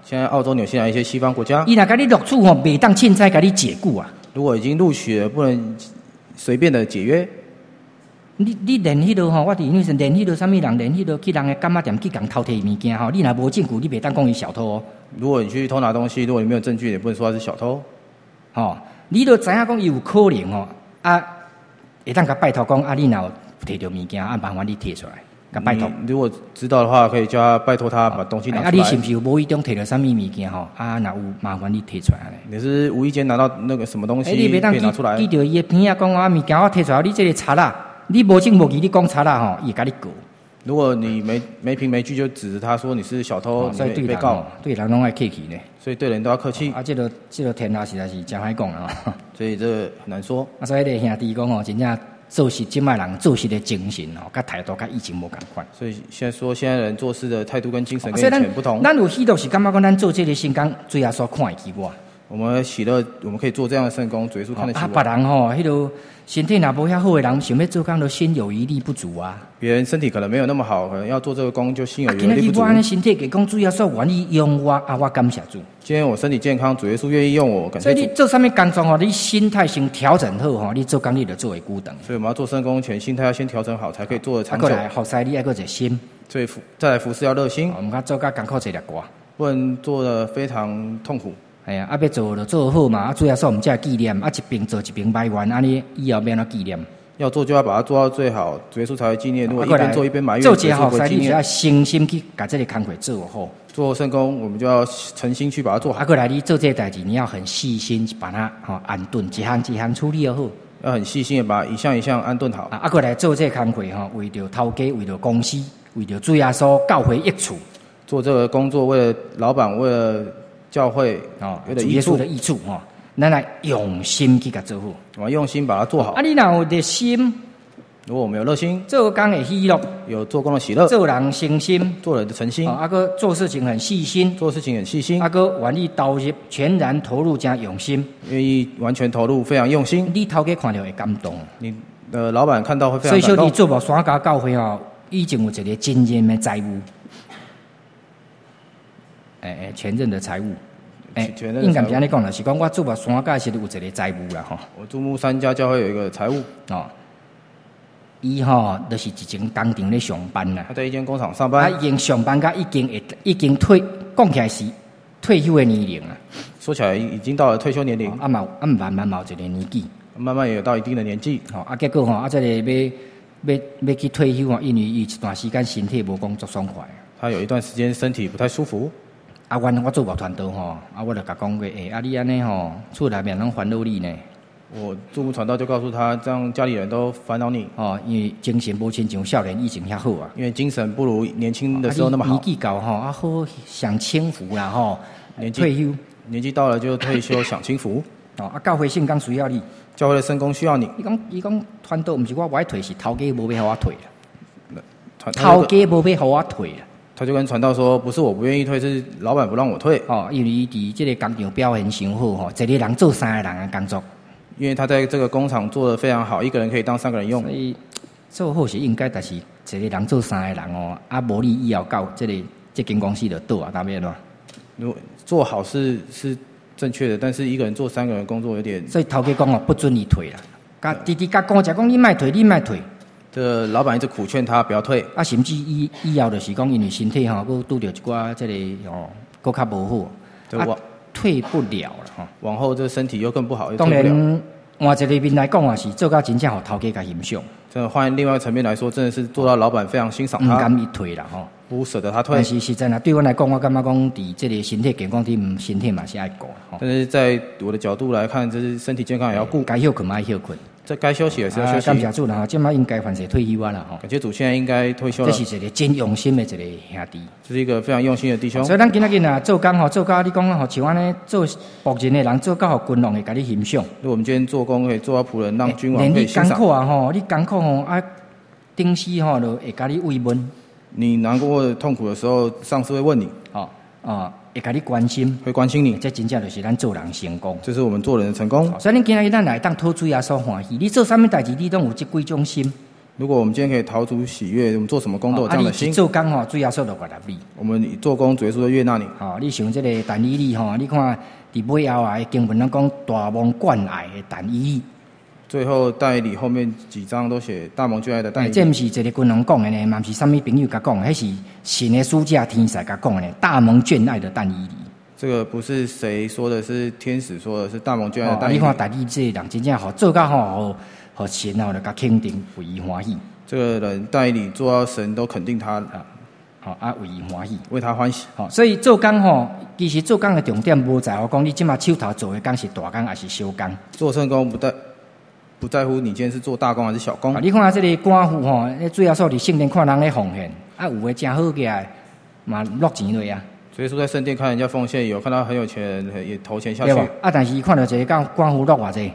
现在澳洲、纽西兰一些西方国家， 伊若甲你录取吼，袂当凊彩甲你解雇啊。 如果已经录取了，不能随便的解约。 你练迄落吼，我伫因为是练迄落啥物人练迄落去人的干妈店去共偷摕物件吼，你若无证据，你袂当讲伊小偷哦。 如果你去偷拿东西，如果你没有证据，也不能说他是小偷。 吼，你都知影讲伊有可能吼，会当甲拜托讲你若摕到物件，麻烦你摕出来，甲拜托。 如果知道的话，可以叫他拜托他把东西拿出来。 你是不是有无意中摕到啥物物件吼？若有麻烦你摕出来咧。 你是无意间拿到那个什么东西， 你袂当可以拿出来。 记着伊的片啊，讲物件我摕出来，你这个查啦。你无证无据，你讲查啦吼，伊甲你告。 如果你没凭没据就指着他说你是小偷， 所以对被告， 对人拢爱客气呢。 所以对人都要客气。 这个天下实在是真歹讲啊。 所以这个很难说。 所以个兄弟讲哦，真正做事即卖人做事的精神哦，甲态度甲以前无共款。 所以现在说现在人做事的态度跟精神跟以前不同。 咱有许多是感觉讲咱做这个圣工，主耶稣看会起我。 我们喜乐，我们可以做这样的圣工，主耶稣看得起我。 别人吼，迄个身体若无遐好的人，想要做工都心有余力不足啊。 别人身体可能没有那么好，可能要做这个工就心有余力不足。 今天我安尼身体给讲，主耶稣愿意用我我感谢主。 今天我身体健康，主耶稣愿意用我，感谢主。 所以你做啥物工作吼，你心态先调整好吼，你做工你就做会久长。 所以我们要做圣工前，心态要先调整好，才可以做得长久。 来，服侍你要个一心。 所以再来服侍要热心。 我们甲做甲艰苦一粒瓜， 不能做得非常痛苦。 哎呀，要做就做好嘛，主要说我们这纪念，一边做一边埋怨，安尼以后变怎纪念？ 要做就要把它做到最好，主耶稣才会纪念。如果一边做一边埋怨， 做一好，所以你就要诚心去把这个工作做好。 做圣工，我们就要诚心去把它做好。 过来，你做这个代志，你要很细心把它安顿，一项一项处理好。 要很细心的把一项一项安顿好。 过来做这个工作为着头家，为着公司，为着主耶稣教会益处。 做这个工作，为了老板，为了教会为了耶稣的益处咱来用心去甲做好， 我们用心把它做好。 你若有热心， 如果我们有热心， 做工的喜乐， 有做工的喜乐， 做人诚心， 做人的诚心， 个做事情很细心， 做事情很细心， 个愿意投入，全然投入加用心， 愿意完全投入，非常用心。 你头家看到会感动， 你的老板看到会非常感动。 所以说，你做无山家教会以前有一个真正的财务，前任的财务。应该安尼讲啦，是讲我做木山家时有一个财务啦吼。 我注目三家教会有一个财务伊就是一间工厂咧上班啦。 他在一间工厂上班。 已经上班，已经退，讲起来是退休的年龄啊。 说起来已经到了退休年龄。 慢慢有一个年纪， 慢慢也有到一定的年纪。 结果这个要去退休因为伊一段时间身体无讲足爽快。 他有一段时间身体不太舒服。 我做无传道我就甲讲过，你安尼厝内面拢烦恼你呢。 我注目传道就告诉他，这样家里人都烦恼你因为精神无亲像少年以前遐好啊。 因为精神不如年轻的时候那么好。 年纪高好享清福啦退休年纪到了就退休享清福教会圣工需要你， 教会的圣工需要你。 伊讲传道毋是我退，是头家无要互我退啦。头家无要互我退啦。 他就跟传道说，不是我不愿意退，是老板不让我退。 因为伊伫这个工厂表现伤好一个人做3个人的工作。因为他在这个工厂做得非常好，一个人可以当3个人用。 所以做好是应该，但是一个人做3个人无你以后到这间公司就倒啊，大面咯。 如果做好是正确的，但是一个人做3个人工作有点。 所以头家讲不准你退啦，直直甲讲你莫退，你莫退。 这老板一直苦劝他不要退， 甚至以后就是讲，因为身体佫拄着一寡这个佫较无好，退不了了往后这身体又更不好，又当然，换一个面来讲是做到真正互头家甲欣赏。 真的换另外一个层面来说，真的是做到老板非常欣赏他， 不敢伊退啦不舍得他退。 但是实在对我来讲，我感觉讲伫这个身体健康身体嘛是爱顾但是在我的角度来看，这是身体健康也要顾， 该休困爱休困。 这该休息也是要休息。 感谢主啦！现在应该算是退休啦感谢主，现在应该退休了。 这是一个真用心的一个兄弟， 这是一个非常用心的弟兄。 所以咱今仔做工做到你讲像安尼做仆人的人做到君王会甲你欣赏。 如果我们今天做工可以做到仆人，让君王可以欣赏。 连你艰苦你艰苦顶司就会甲你慰问。 你难过痛苦的时候，上司会问你会甲你关心， 会关心你， 这真正就是咱做人成功， 这是我们做人的成功。 所以咱今仔日咱来当讨主耶稣欢喜，你做啥物代志，你都有这几种心。 如果我们今天可以讨主喜悦，我们做什么工作有这样的心？ 你做工吼，主耶稣就悦纳你。 我们做工，主耶稣就悦纳你。 你像这个但以理吼，你看伫尾后啊，经文讲大蒙眷爱的但以理。 最后但以理后面几章都写大蒙眷爱的但以理。 这不是一个君王讲的呢，嘛不是什么朋友甲讲的，那是神的使者天使甲讲的呢。大蒙眷爱的但以理。 这个不是谁说的，是天使说的，是大蒙眷爱的但以理。 你看但以理这个人真正好做到好，好神啊，就甲肯定，为伊欢喜。 这个人但以理做到神都肯定他， 为伊欢喜， 为他欢喜。 所以做工吼，其实做工的重点无在乎讲你即马手头做的工是大工还是小工。 做圣工不在乎你今天是做大工还是小工。 你看这个官府吼，主要说伫圣殿看人咧奉献，有的真好起来，嘛落钱落啊。 所以说在圣殿看人家奉献，有看到很有钱人也投钱下去。 对吧？但是伊看到一个官府落偌济，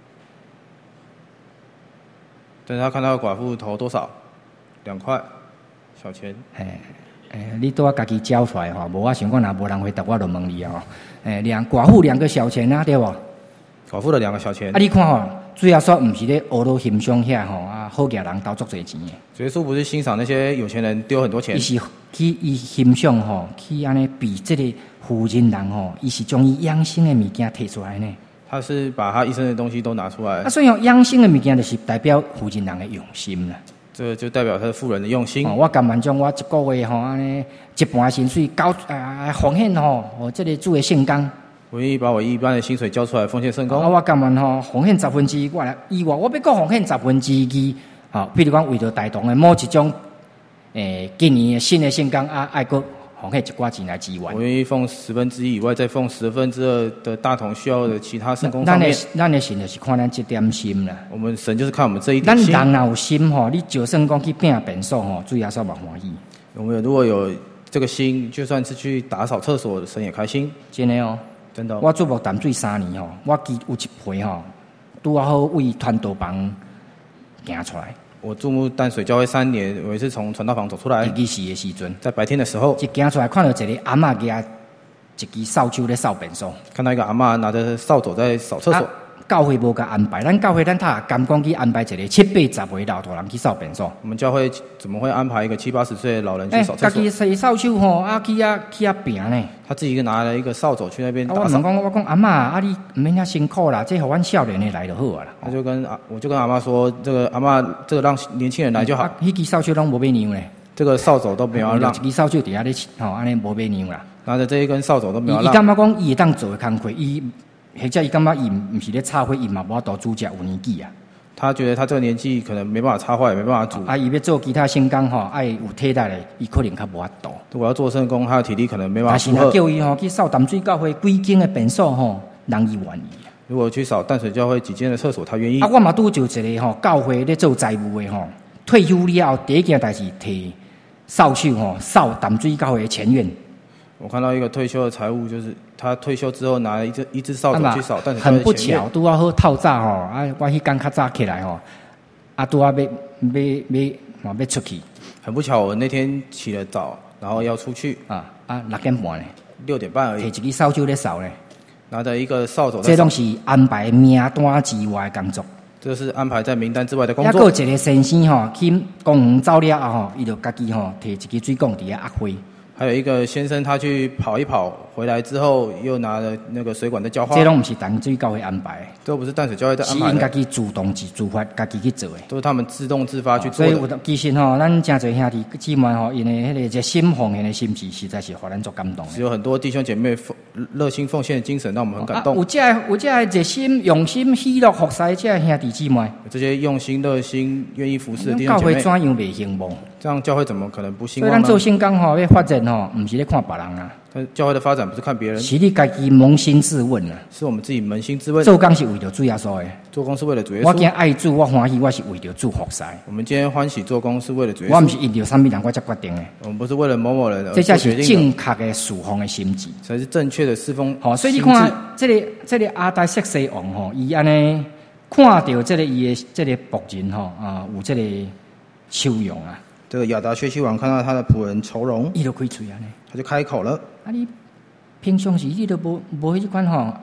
但是他看到寡妇投多少，2块小钱。 你都要家己交出来吼，无我想讲，若无人回答，我就问你哦。寡妇2个小钱啊，对不？ 寡妇的2个小钱。 你看吼，主要说毋是咧学到欣赏遐吼好家人投足侪钱的。 主耶稣不是欣赏那些有钱人丢很多钱， 伊是去欣赏吼，去安尼比这个富人人吼，伊是将伊养生的物件摕出来呢。 他是把他一生的东西都拿出来。 所以养生的物件就是代表富人人的用心啦。 这就代表他是富人的用心。 我甘愿将我一个月吼安尼一半薪水交奉献吼，这个主的圣工。 我愿意把我一般的薪水交出来奉献圣工。 我甘愿吼奉献1/10，我来以外，我要讲奉献2/2。譬如讲为着带动的某一种今年的新的圣工爱个奉献一寡钱来支援。 我愿意奉1/10以外，再奉2/2的大同需要的其他圣工方面。 咱的神就是看咱这点心啦。 我们神就是看我们这一点心。 咱人若有心吼，你就算讲去拼便所吼，主耶稣嘛欢喜。 我们如果有这个心，就算是去打扫厕所，神也开心。 真的哦， 真的。 我做木淡水3年吼，我记有一回吼，拄好为传道房行出来。我注目淡水教会3年，我也是从传道房走出来。 日时的时阵， 在白天的时候， 一行出来看到一个阿嬷拿一支扫帚在扫便所， 看到一个阿嬷拿着扫帚在扫厕所。 教会无甲安排，咱教会咱他甘讲去安排一个7、8、10岁老大人去扫便所。 我们教会怎么会安排一个7、80岁的老人去扫厕所？ 家己洗扫帚吼，去平呢。 他自己拿了一个扫帚去那边打扫。 我讲阿嬷，你唔免遐辛苦啦，这互阮少年的来就好啊啦。 我就跟阿嬷说，这个阿嬷，这个让年轻人来就好。 迄支扫帚拢无买娘咧， 这个扫帚都没有让。 一支扫帚底下咧，安尼无买娘啦。 拿着这一根扫帚都没有让。 伊感觉讲伊会当做的工课，或者伊感觉伊毋是咧插花，伊嘛无法度主持有年纪啊。 他觉得他这个年纪可能没办法插花，也没办法煮。 伊要做其他圣工吼，爱有替代的，伊可能较无法度。 如果要做圣工，他的体力可能没办法负荷。 但是叫伊吼去扫淡水教会几间的便所吼，人伊愿意。 如果去扫淡水教会几间的厕所，他愿意。 我嘛拄就一个吼，教会咧做财务的吼，退休了后第一件代志摕扫帚吼扫淡水教会的前院。 我看到一个退休的财务，就是他退休之后拿了一只扫帚去扫淡水教会的前院。 很不巧，拄好透早吼，我迄天较早起来吼，拄好要出去。 很不巧，我那天起了早，然后要出去。 6点半咧 ，6点半而已。 摕一支扫帚咧扫咧， 拿着一个扫帚。 这拢是安排名单之外的工作。 这是安排在名单之外的工作。 还有一个先生吼，去公园走了后，伊就家己吼摕一支水管伫遐压花。 还有一个先生，他去跑一跑，回来之后又拿了那个水管在浇花。 这拢不是淡水教会安排， 这不是淡水教会在安排的， 是因家己主动自发，家己去做的， 都是他们自动自发去做的。 所以其实吼，咱真侪兄弟姊妹吼，因为迄个热心奉献的心志，实在是互咱足感动的。 是有很多弟兄姐妹热心奉献的精神，让我们很感动。 有这热心、用心、喜乐服侍这兄弟姊妹， 这些用心、热心、愿意服侍的弟兄姐妹， 教会怎样袂兴旺？ 这样教会怎么可能不兴旺呢？ 所以咱做圣工吼，要发展吼，不是咧看别人啊。 但教会的发展不是看别人， 是你家己扪心自问啊。 是我们自己扪心自问。 做工是为着主耶稣的， 做工是为了主耶稣。 我今天爱主，我欢喜，我是为着主服侍。 我们今天欢喜做工是为了主耶稣。 我不是因着什么人我才决定的。 我们不是为了某某人而这才是决定的。 正确的侍奉的心志， 才是正确的侍奉。 好，所以你看，这个阿达色西王吼，伊安尼看到这个伊的这个仆人吼有这个笑容啊。 这个亚达薛西王看到他的仆人愁容， 伊就开嘴啊呢， 他就开口了。 你平常时你都无迄款吼，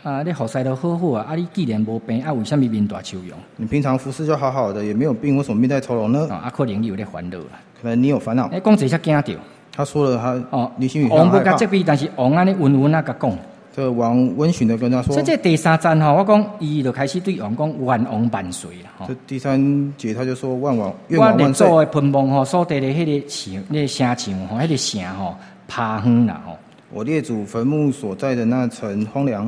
你服侍都好好啊，你既然无病，为什么面大愁容？ 你平常服侍就好好的，也没有病，为什么面带愁容呢？ 可能你有点烦恼啦。 可能你有烦恼。 讲这些惊到。 他说了他你心里王不害怕。 甲责备，但是王安尼温温甲讲。 这个王温驯的跟他说。 所以这第3站我讲伊就开始对王讲愿王万岁啦。 这第3节他就说愿王万岁。 我列祖的坟墓所在的迄个城，那个城墙迄个城趴荒啦我列祖坟墓所在的那城荒凉。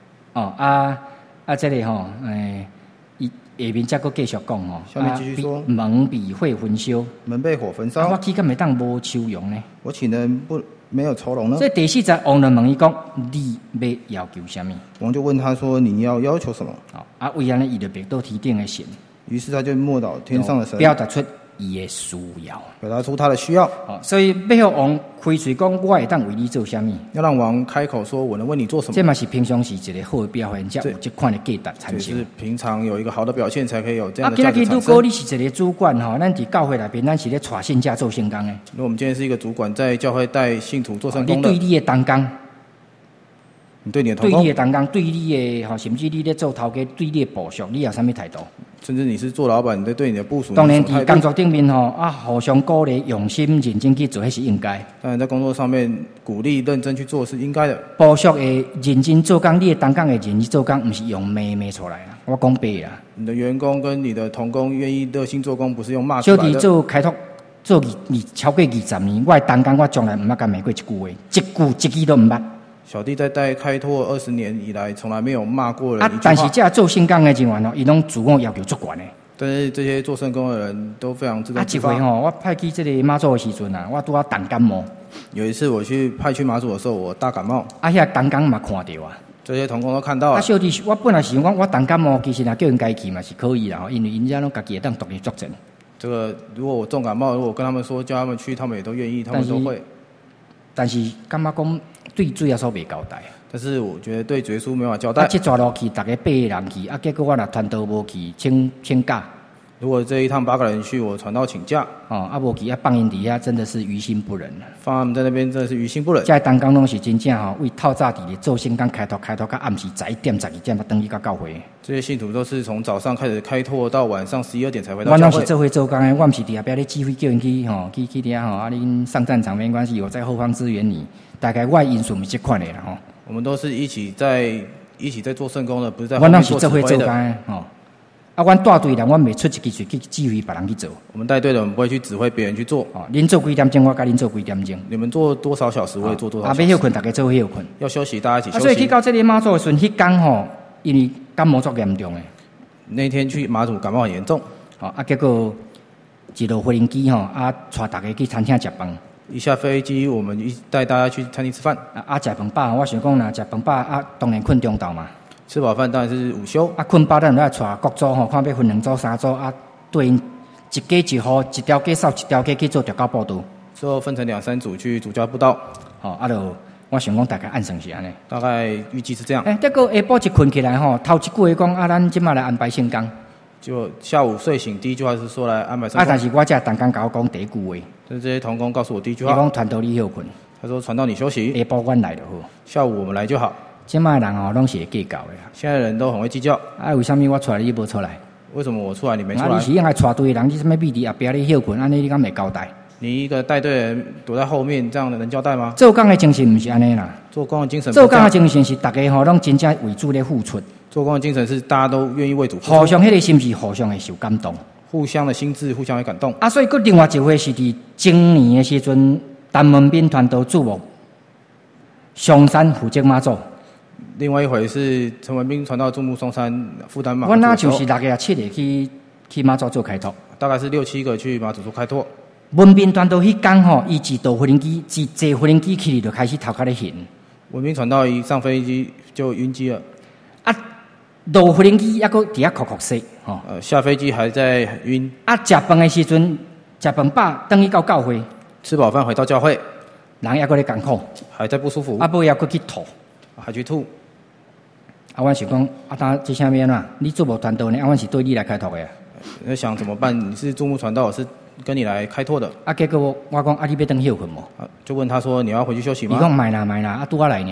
这个下面再搁继续讲下面继续说门被火焚烧， 门被火焚烧。 我岂敢会当无愁容呢？ 我岂能没有愁容呢？ 所以第4节王就问伊讲：你要求什么？ 王就问他说：你要求什么？ 为安尼伊就别到天顶的神。 于是他就默祷天上的神， 表达出伊的需要， 表达出他的需要。 所以要让王开嘴讲，我会当为你做什么？ 要让王开口说，我能为你做什么？ 这嘛是平常时一个好的表现，才有这款的价值产生。 就是平常有一个好的表现，才可以有这样的价值产生。 如果你是一个主管咱伫教会内边，咱是咧带信者做圣工的。 如果我们今天是一个主管，在教会带信徒做圣工的， 你对你的同工， 你对你的同工， 对你的同工，对你的甚至你咧做头家，对你的部属，你有什么态度？ 甚至你是做老板，你对你的部属， 当然在工作顶面互相鼓励，用心认真去做，那是应该。 当然在工作上面鼓励认真去做是应该的。 部属会认真做工，你的同工会认真做工，不是用骂出来啦。我讲白啦。 你的员工跟你的同工愿意热心做工，不是用骂出来的。 小弟做开拓做超过20年，我的同工我从来唔捌甲骂过一句话，一句都唔捌。 小弟在带开拓20年以来，从来没有骂过人一句话。 但是这做圣工的人员伊拢自我要求足悬的。 但是这些做圣工的人都非常自动自发。 一回我派去这个马祖的时阵我拄啊重感冒。 有一次我派去马祖的时候，我大感冒。 遐同工嘛看到这些同工都看到了。 小弟，我本来是讲我重感冒，其实若叫人家去嘛是可以啦，因为人家拢家己会当独立作证。 这个如果我重感冒，如果我跟他们说叫他们去，他们也都愿意，他们都会。 但是感觉讲对主耶稣未交代。 但是我觉得对主耶稣没办法交代。 这抓落去，大家8个人去，结果我若团队无去，请假。 如果这一趟8个人去，我传道请假。 无去放因底下，真的是于心不忍。 放他们在那边真的是于心不忍。 这同工拢是真正为透早伫咧做圣工开拓到暗时11点12点才登去到教会。 这些信徒都是从早上开始开拓到晚上11、2点才回到教会。 我拢是做伙做工的，我毋是伫下边咧指挥叫人去去遐恁上战场没关系，我在后方支援你。大概我因素是这款的啦我们都是一起在做圣工的，不是在后面做指挥的。我拢是做伙做工的阮带队人，阮袂出一支嘴去指挥别人去做。 我们带队的，我们不会去指挥别人去做。 恁做几点钟，我甲恁做几点钟。 你们做多少小时，我也做多少小时。 要休困，大家做伙休困。 要休息，大家一起休息。 所以去到这个马祖的时阵，迄天因为感冒足严重的。 那天去马祖感冒很严重。 结果一落飞机带大家去餐厅食饭。 一下飞机，我们带大家去餐厅吃饭。 食饭饱，我想讲若食饭饱当然困中昼嘛。 吃饱饭当然是午休。 困饱咱就来带各组看要分2组、3组对因一家一户，一条街扫一条街去做调教报道。 之后分成2、3组去主教布道。 就我想讲大概按算是安尼。 大概预计是这样。 结果下晡一困起来头一句话讲咱即马来安排圣工。 就下午睡醒第一句话是说来安排圣工。 但是我这同工甲我讲第一句话。 但是这些同工告诉我第一句话。 伊讲传道你休困。 他说传道你休息。 下晡阮来就好。 下午我们来就好。 现在的人拢是会计较的啦。 现在的人都很会计较。 为什么我出来你无出来？ 为什么我出来你没出来？ 你是应该带队的人，你什么秘伫后边咧休困，安尼你敢袂交代？ 你一个带队的人躲在后面，这样的能交代吗？ 做工的精神不是安尼啦。 做工的精神。 做工的精神是大家拢真正为主咧付出。 做工的精神是大家都愿意为主付出。 互相迄个心是互相会受感动。 互相的心智互相会感动。 所以佫另外一回是伫前年的时阵，陈文彬团队主牧上山负责马祖。 另外一回是陈文彬传到注目松山负担马祖。 我那就是6个7个去马祖做开拓， 大概是6、7个去马祖做开拓。 文彬团队迄天伊一坐飞行机，坐飞行机起就开始头壳咧晕。 文彬传到一上飞机就晕机了。 落飞行机还佫伫遐哭哭说下飞机还在晕。 食饭的时阵，食饭饱，等去到教会， 吃饱饭回到教会， 人还佫咧艰苦， 还在不舒服。 尾还佫去吐， 还去吐。 我想讲，这下面啊，你做无传道呢？我是对你来开拓的。 在想怎么办？你是注目传道，我是跟你来开拓的。 结果我讲你要等休困无？ 就问他说你要回去休息吗？ 你讲买啦，拄仔来呢。 他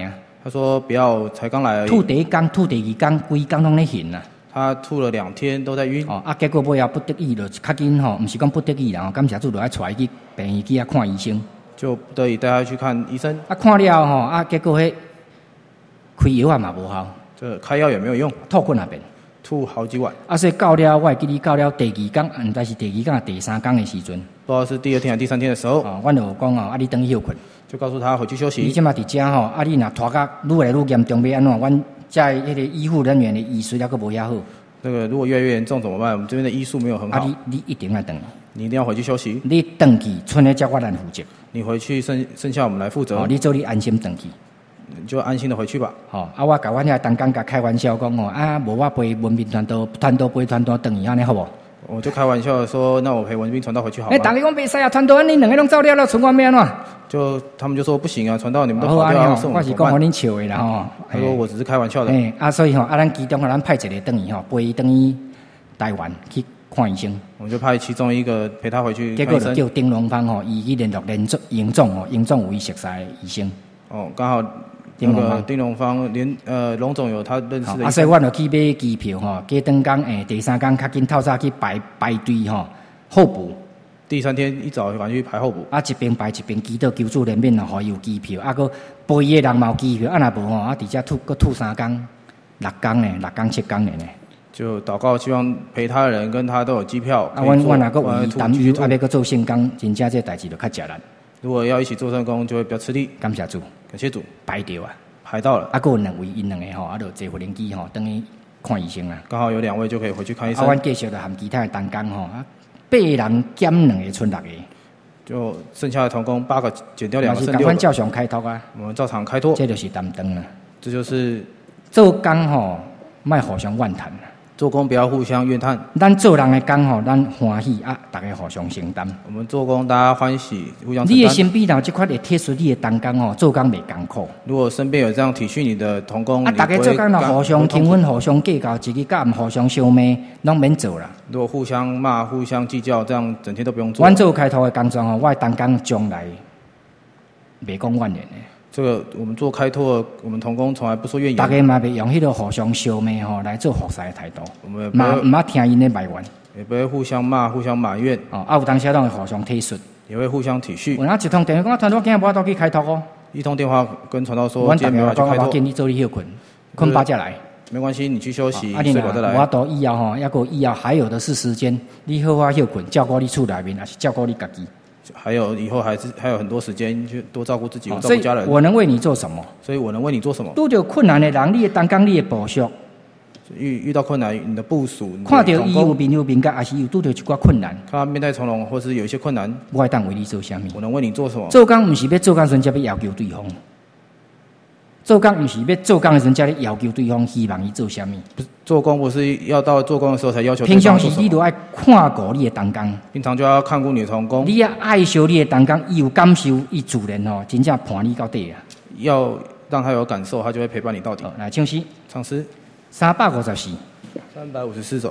他说不要，才刚来而已。 吐第一天、吐第二天，规天拢咧晕啊。 他吐了2天都在晕。 结果尾后不得已就较紧吼，毋是讲不得已啦，感谢主就爱带伊去病院去看医生， 就不得已带他去看医生。 看了吼，结果迄开药啊嘛无效， 这开药也没有用， 吐困那边， 吐好几晚。 所以到了，我会记你到了第2天，但是第2天、第3天的时阵， 不知道是第2天还是第3天的时候， 我就讲你等去休困， 就告诉他回去休息。 你即马伫遮吼，你若拖甲愈来愈严重，要安怎？阮遮迄个医护人员的医术还佫无遐好。 这个如果越来越严重怎么办？我们这边的医术没有很好。 你一定要等， 你一定要回去休息。 你等去，剩的才我来负责。 你回去剩下我们来负责。 你做你安心等去， 你就安心的回去吧。 我甲阮遐同工甲开玩笑讲无我陪文明传道陪传道等伊安尼好无？ 我就开玩笑的说，那我陪文兵传道回去好吗？ 大家讲袂使啊，传道你两个拢走了，剩我要安怎？ 就他们就说不行啊，传道你们都跑掉，剩我是讲互恁笑的啦吼。 他说我只是开玩笑的。 所以咱其中咱派一个等伊陪伊等伊台湾去看医生。 我们就派其中一个陪他回去看医生。 结果就叫丁龙芳伊去联络营总有伊熟悉的医生。 刚好。丁龙芳龙总有他认识的。 所以我就去买机票加登天第3天较紧透早去排队候补。 第3天一早就赶去排候补。 一边排一边祈祷求主怜悯互伊有机票，个陪伊的人嘛有机票，若无伫遮吐3天、6天呢，6天7天呢。 就祷告，希望陪他的人跟他都有机票。 阮若个有担忧，要个做圣工，真正这代志就较艰难。 如果要一起做圣工，就会比较吃力。 感谢主， 感谢主， 排到啊， 排到了。 个有2位，因2个就坐回轮机等于看医生啦。 刚好有2位就可以回去看医生。 阮继续就含其他的同工8人减2个，剩6个。 就剩下的同工8个减掉2个，剩6个。 照常开拓啊， 我们照常开拓。 这就是担当啦。 这就是做工莫互相怨叹。 做工不要互相怨叹， 咱做人的工咱欢喜大家互相承担。 我们做工大家欢喜，互相承担。 你的身边有这款会体恤你的同工做工袂艰苦。 如果身边有这样体恤你的同工， 大家做工互相轻分、互相计较，一个甲互相相骂，拢免做啦。 如果互相骂、互相计较，这样整天都不用做。 阮做开拓的工作我的同工将来袂讲怨言的。 这个我们做开拓，我们同工从来不说怨言。 大家嘛袂用迄个互相相骂来做服侍的态度。 我们嘛唔要听因的埋怨， 也不会互相骂、互相埋怨。 有当时拢会互相体恤， 也会互相体恤。 有一通电话讲，传道今日无法度去开拓一通电话跟传道说， 阮今天没有去开拓。 我建议做你休困，困8才来。 没关系，你去休息， 睡饱再来。 我到以后以后还有的是时间，你好好休困，照顾你厝内面，还是照顾你家己。 还有以后还有很多时间去多照顾自己，照顾家人。 我能为你做什么？ 所以我能为你做什么？ 拄着困难的人，你的同工，你的部属， 遇到困难，你的部属， 看到伊有面有面甲，还是有拄着一寡困难， 看他面带从容，或是有一些困难， 我会当为你做什么？ 我能为你做什么？ 做工不是要做工时才要要求对方，做工不是要做工的时才要求对方，希望伊做什么？ 做工不是要到做工的时候才要求对平方做什么。 常时你都爱看顾你的同工， 平常就要看顾你的同工。 你要爱惜你的同工，伊有感受，伊自然真正伴你到底啊。 要让他有感受，他就会陪伴你到底。 来唱诗， 唱诗 354，354 首。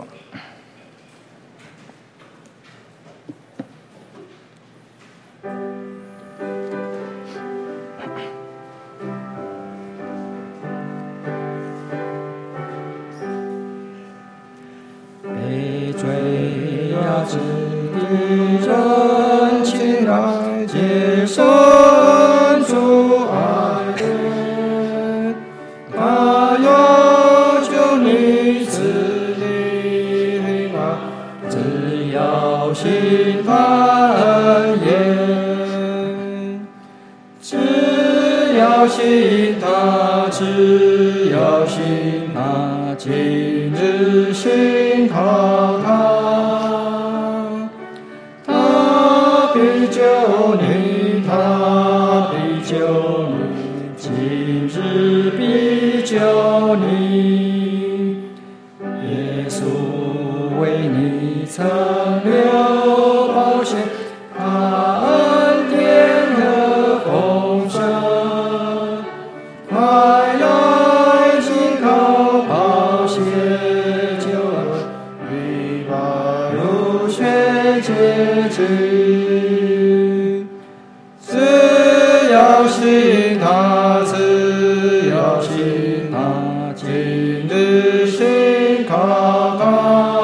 被追压制的人，请来接受主爱人，他要救你自立平安，只要信他恩言，只要信他，只要信他，今日信靠他，他必救你，他必救你，今日必救你。耶稣为你曾流宝血，他恩典和丰盛，快来信靠宝血救恩，与宝如血洁净。只要信他，只要今日心考他，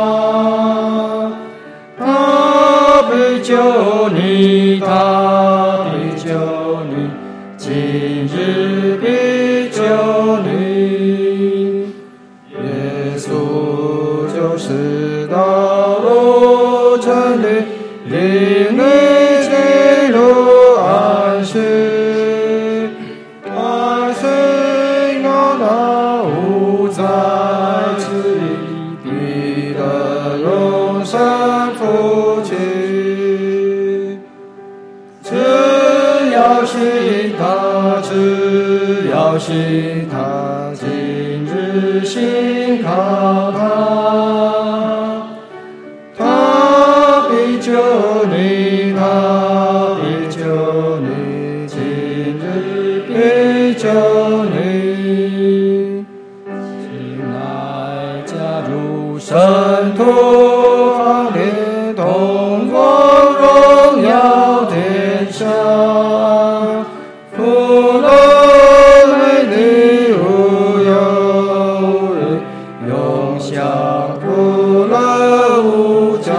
他必救你，他必救你，今日必救你。 耶稣就是道路真理，领你进入安息。爱心要那无在之地，必得永生福气。只要信他，只要信他，今日信靠他，他必救你，他必救你，今日必救你。 进来加入圣徒行列，同光荣耀天下，福乐美丽无忧无虑，永享福乐无疆。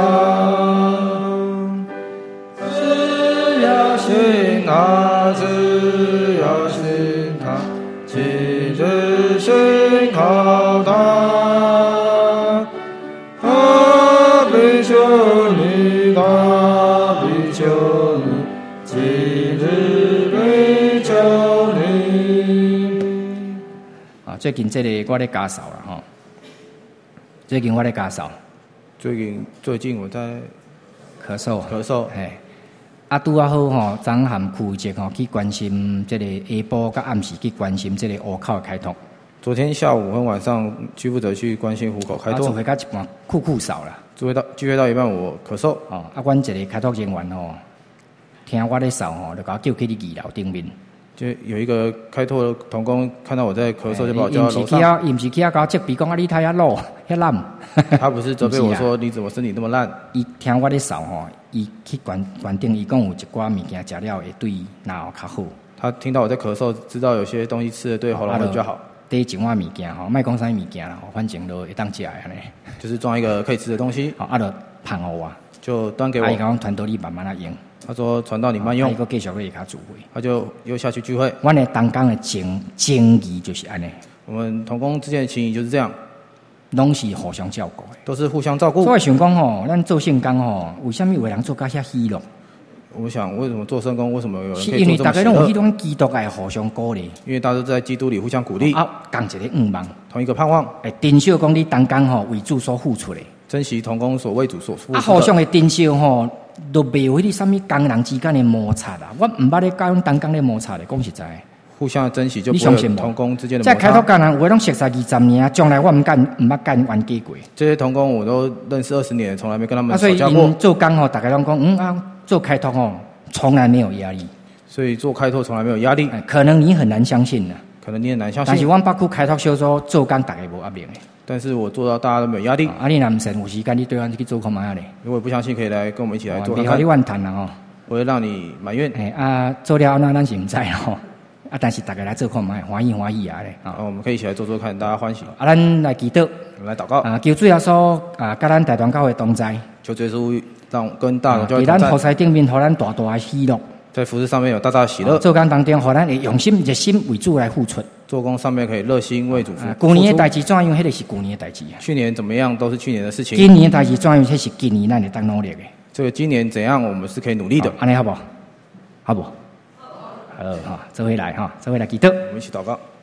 只要信他，只要信他，今日信靠他，他必救你，他必救你，今日必救你。 啊，最近这个我咧家扫啦吼，最近我咧家扫， 最近我在咳嗽，嘿，啊拄啊好吼，昨含区节吼去关心这个下晡甲暗时去关心这个湖口的开拓。 昨天下午和晚上去负责去关心湖口开拓， 做伙到一半酷扫啦。 聚会到一半我咳嗽， 哦，啊，阮一个开拓人员吼，听我咧扫吼，就甲我叫去你二楼顶面。 就有一个开拓的同工看到我在咳嗽，就把我叫到楼上。 伊毋是去甲我责备讲啊，你太遐老遐烂。 他不是责备我说你怎么身体那么烂。 伊听我咧扫吼，伊去关顶，伊讲有一寡物件食了会对脑较好。 他听到我在咳嗽，知道有些东西吃了对喉咙会比较好。 第一碗物件吼，莫讲啥物件啦，反正都会当食安尼。 就是装一个可以吃的东西。 啊，就捧互我， 就端给我。 伊讲传到你慢慢啊用。 他说传到你慢用。 伊个继续去下聚会。 他就又下去聚会。 阮的同工的情谊就是安尼。 我们同工之间的情谊就是这样， 拢是互相照顾的， 都是互相照顾。 所以想讲吼，咱做圣工吼，为什么有人做甲遐喜乐？ 我想，为什么做圣工？为什么有人可以做这么喜乐？ 是因为大家拢有迄种基督爱互相鼓励。 因为大家都在基督里互相鼓励。 啊，共一个愿望， 同一个盼望。 珍惜讲你同工吼为主所付出的， 珍惜同工所为主所付出的。 啊，互相的珍惜吼，都袂有迄啲什么工人之间的摩擦啦。我毋捌咧教阮同工咧摩擦咧，讲实在。 互相的珍惜就不会有同工之间的摩擦。 在开拓工人，有迄种熟识20年，将来我毋捌冤家过。 这些同工我都认识20年，从来没跟他们吵架过。 所以因做工吼，大家拢讲，做开拓吼。从来没有压力， 所以做开拓从来没有压力。 可能你很难相信呢， 可能你很难相信。 但是阮北区开拓小组做工大家无压力的。 但是我做到大家都没有压力。 啊，你若唔信，有时间你对阮去做看卖咧。 如果不相信，可以来跟我们一起来做看看。 别互你怨叹啦吼， 我会让你埋怨。 做了那咱是唔知吼。啊，但是大家来做看卖，欢喜啊咧。 我们可以一起来做做看，大家欢喜。 啊，咱来祈祷， 来祷告。 求主耶稣甲咱大同教会同在。 求主耶稣让跟大同教会同在。 伫咱菩萨顶面，互咱大大的喜乐。 在服事上面有大大的喜乐。 做工当中，互咱会用心热心为主来付出。 做工上面可以热心为主付出。 去年的代志怎样？迄个是去年的代志啊。 去年怎么样都是去年的事情。 今年的代志怎样？迄是今年咱会当努力的。 这个今年怎样，我们是可以努力的。 安尼好不好？好不？好哈，做回来哈，做回来祈祷。 我们一起祷告。